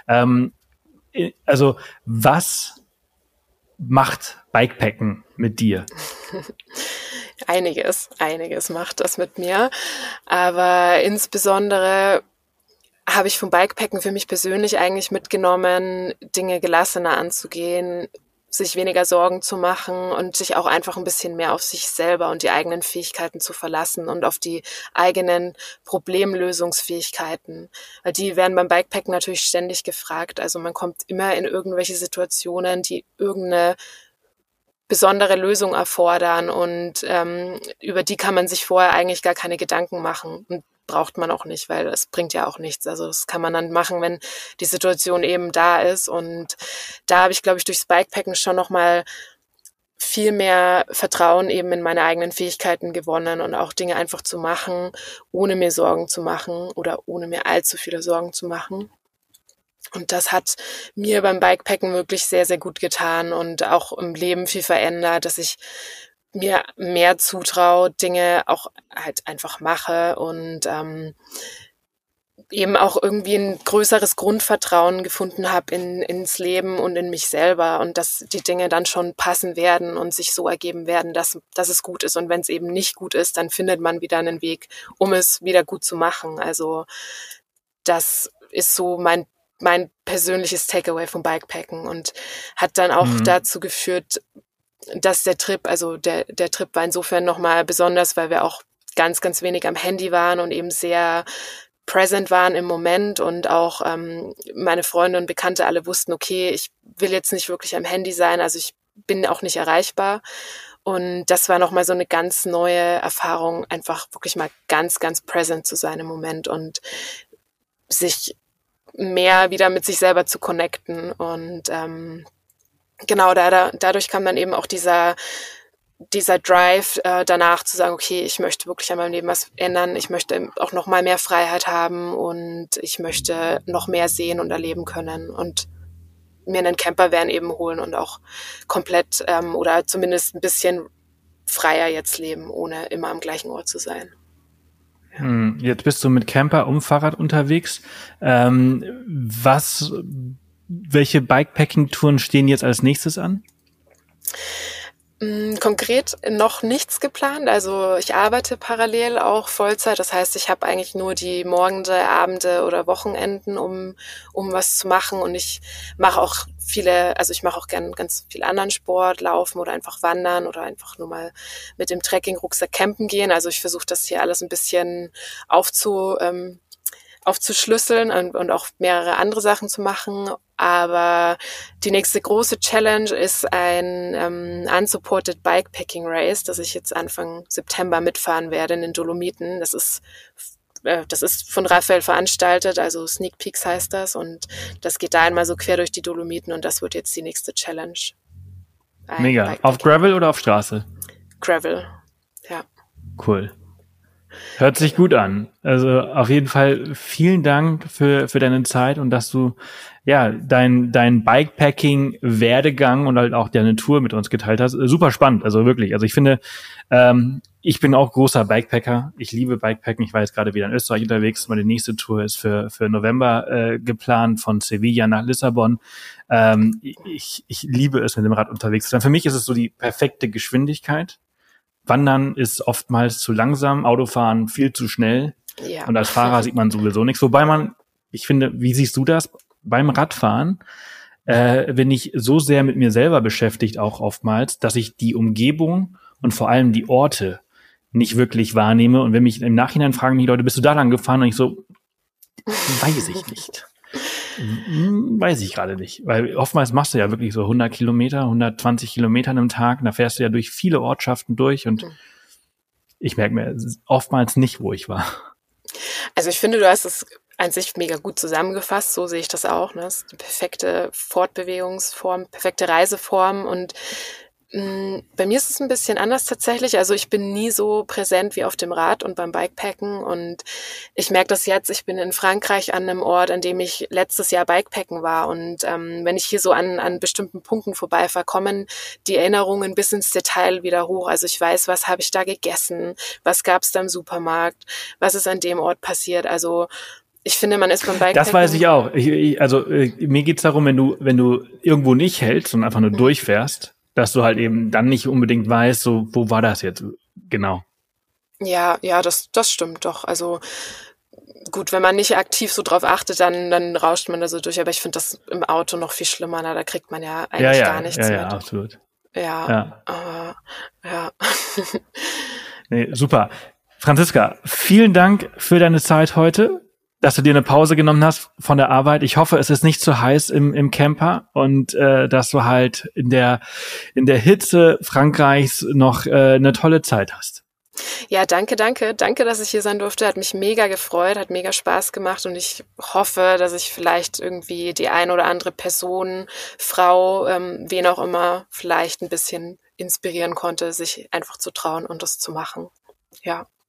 Also was macht Bikepacken mit dir? Einiges macht das mit mir. Aber insbesondere habe ich vom Bikepacken für mich persönlich eigentlich mitgenommen, Dinge gelassener anzugehen, sich weniger Sorgen zu machen und sich auch einfach ein bisschen mehr auf sich selber und die eigenen Fähigkeiten zu verlassen und auf die eigenen Problemlösungsfähigkeiten. Weil die werden beim Bikepacken natürlich ständig gefragt. Also man kommt immer in irgendwelche Situationen, die irgendeine besondere Lösung erfordern und über die kann man sich vorher eigentlich gar keine Gedanken machen und braucht man auch nicht, weil es bringt ja auch nichts. Also das kann man dann machen, wenn die Situation eben da ist und da habe ich, glaube ich, durchs Bikepacken schon nochmal viel mehr Vertrauen eben in meine eigenen Fähigkeiten gewonnen und auch Dinge einfach zu machen, ohne mir Sorgen zu machen oder ohne mir allzu viele Sorgen zu machen. Und das hat mir beim Bikepacken wirklich sehr, sehr gut getan und auch im Leben viel verändert, dass ich mir mehr zutraue, Dinge auch halt einfach mache und eben auch irgendwie ein größeres Grundvertrauen gefunden habe ins Leben und in mich selber und dass die Dinge dann schon passen werden und sich so ergeben werden, dass es gut ist. Und wenn es eben nicht gut ist, dann findet man wieder einen Weg, um es wieder gut zu machen. Also das ist so mein persönliches Takeaway vom Bikepacken und hat dann auch dazu geführt, dass der Trip war insofern nochmal besonders, weil wir auch ganz, ganz wenig am Handy waren und eben sehr present waren im Moment und auch meine Freunde und Bekannte alle wussten, okay, ich will jetzt nicht wirklich am Handy sein, also ich bin auch nicht erreichbar. Und das war nochmal so eine ganz neue Erfahrung, einfach wirklich mal ganz, ganz present zu sein im Moment und sich mehr wieder mit sich selber zu connecten. Und genau, dadurch kam dann eben auch dieser Drive danach zu sagen, okay, ich möchte wirklich an meinem Leben was ändern, ich möchte auch noch mal mehr Freiheit haben und ich möchte noch mehr sehen und erleben können und mir einen Campervan eben holen und auch komplett oder zumindest ein bisschen freier jetzt leben, ohne immer am gleichen Ort zu sein. Jetzt bist du mit Camper und Fahrrad unterwegs. Welche Bikepacking-Touren stehen jetzt als nächstes an? Konkret noch nichts geplant. Also ich arbeite parallel auch Vollzeit. Das heißt, ich habe eigentlich nur die Morgende, Abende oder Wochenenden, um was zu machen. Und ich mache auch gern ganz viel anderen Sport, laufen oder einfach wandern oder einfach nur mal mit dem Trekkingrucksack campen gehen. Also ich versuche das hier alles ein bisschen aufzuschlüsseln und auch mehrere andere Sachen zu machen. Aber die nächste große Challenge ist ein Unsupported Bikepacking Race, das ich jetzt Anfang September mitfahren werde in den Dolomiten. Das ist von Raphael veranstaltet, also Sneak Peaks heißt das. Und das geht da einmal so quer durch die Dolomiten und das wird jetzt die nächste Challenge. Mega. Auf Gravel oder auf Straße? Gravel, ja. Cool. Hört sich gut an. Also auf jeden Fall vielen Dank für deine Zeit und dass du ja dein Bikepacking-Werdegang und halt auch deine Tour mit uns geteilt hast. Super spannend, also wirklich. Also ich finde, ich bin auch großer Bikepacker. Ich liebe Bikepacken. Ich war jetzt gerade wieder in Österreich unterwegs. Meine nächste Tour ist für November geplant, von Sevilla nach Lissabon. Ich liebe es, mit dem Rad unterwegs zu sein. Für mich ist es so die perfekte Geschwindigkeit. Wandern ist oftmals zu langsam, Autofahren viel zu schnell. Ja. Und als Fahrer sieht man sowieso nichts. Wobei ich finde, wie siehst du das? Beim Radfahren bin ich so sehr mit mir selber beschäftigt, auch oftmals, dass ich die Umgebung und vor allem die Orte nicht wirklich wahrnehme. Und wenn mich im Nachhinein fragen die Leute, bist du da lang gefahren? Und ich so, weiß ich nicht. Weiß ich gerade nicht, weil oftmals machst du ja wirklich so 100 Kilometer, 120 Kilometer am Tag, da fährst du ja durch viele Ortschaften durch und ich merke mir oftmals nicht, wo ich war. Also ich finde, du hast es an sich mega gut zusammengefasst, so sehe ich das auch. Ne? Das ist die perfekte Fortbewegungsform, perfekte Reiseform und bei mir ist es ein bisschen anders tatsächlich. Also ich bin nie so präsent wie auf dem Rad und beim Bikepacken und ich merke das jetzt, ich bin in Frankreich an einem Ort, an dem ich letztes Jahr Bikepacken war und wenn ich hier so an bestimmten Punkten vorbeifahre, kommen die Erinnerungen bis ins Detail wieder hoch. Also ich weiß, was habe ich da gegessen, was gab es da im Supermarkt, was ist an dem Ort passiert. Also ich finde, man ist beim Bikepacken... Das weiß ich auch. Mir geht's darum, wenn du irgendwo nicht hältst und einfach nur durchfährst, dass du halt eben dann nicht unbedingt weißt, so, wo war das jetzt? Genau. Ja, das stimmt doch. Also gut, wenn man nicht aktiv so drauf achtet, dann rauscht man da so durch. Aber ich finde das im Auto noch viel schlimmer. Da kriegt man ja eigentlich gar nichts mit. Ja, absolut. Ja. Nee, super. Franziska, vielen Dank für deine Zeit heute, dass du dir eine Pause genommen hast von der Arbeit. Ich hoffe, es ist nicht zu heiß im Camper und dass du halt in der Hitze Frankreichs noch eine tolle Zeit hast. Ja, danke. Danke, dass ich hier sein durfte. Hat mich mega gefreut, hat mega Spaß gemacht und ich hoffe, dass ich vielleicht irgendwie die ein oder andere Person, Frau, wen auch immer, vielleicht ein bisschen inspirieren konnte, sich einfach zu trauen und das zu machen. Ja.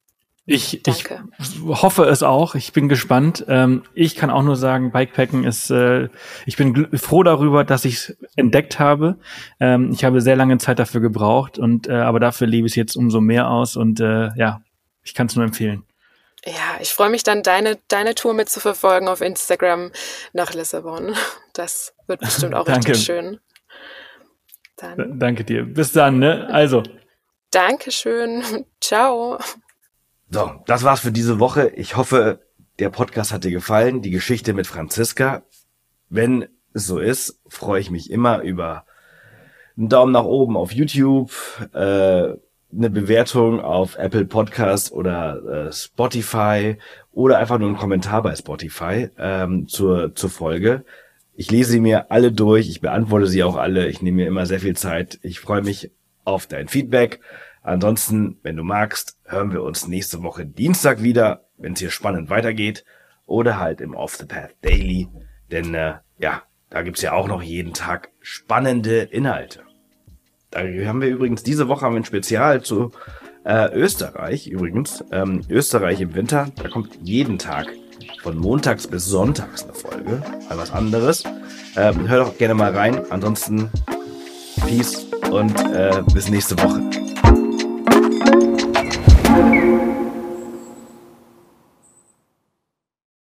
Ich hoffe es auch. Ich bin gespannt. Ich kann auch nur sagen, Bikepacken ist, ich bin froh darüber, dass ich es entdeckt habe. Ich habe sehr lange Zeit dafür gebraucht aber dafür lebe ich es jetzt umso mehr aus und ich kann es nur empfehlen. Ja, ich freue mich dann, deine Tour mitzuverfolgen auf Instagram nach Lissabon. Das wird bestimmt auch richtig schön. Danke dir. Bis dann, ne? Also. Dankeschön. Ciao. So, das war's für diese Woche. Ich hoffe, der Podcast hat dir gefallen, die Geschichte mit Franziska. Wenn es so ist, freue ich mich immer über einen Daumen nach oben auf YouTube, eine Bewertung auf Apple Podcast oder Spotify oder einfach nur einen Kommentar bei Spotify zur Folge. Ich lese sie mir alle durch, ich beantworte sie auch alle, ich nehme mir immer sehr viel Zeit. Ich freue mich auf dein Feedback. Ansonsten, wenn du magst, hören wir uns nächste Woche Dienstag wieder, wenn es hier spannend weitergeht. Oder halt im Off the Path Daily. Denn da gibt's ja auch noch jeden Tag spannende Inhalte. Da haben wir übrigens, diese Woche ein Spezial zu Österreich übrigens. Österreich im Winter, da kommt jeden Tag von montags bis sonntags eine Folge. Mal was anderes. Hör doch gerne mal rein. Ansonsten Peace und bis nächste Woche.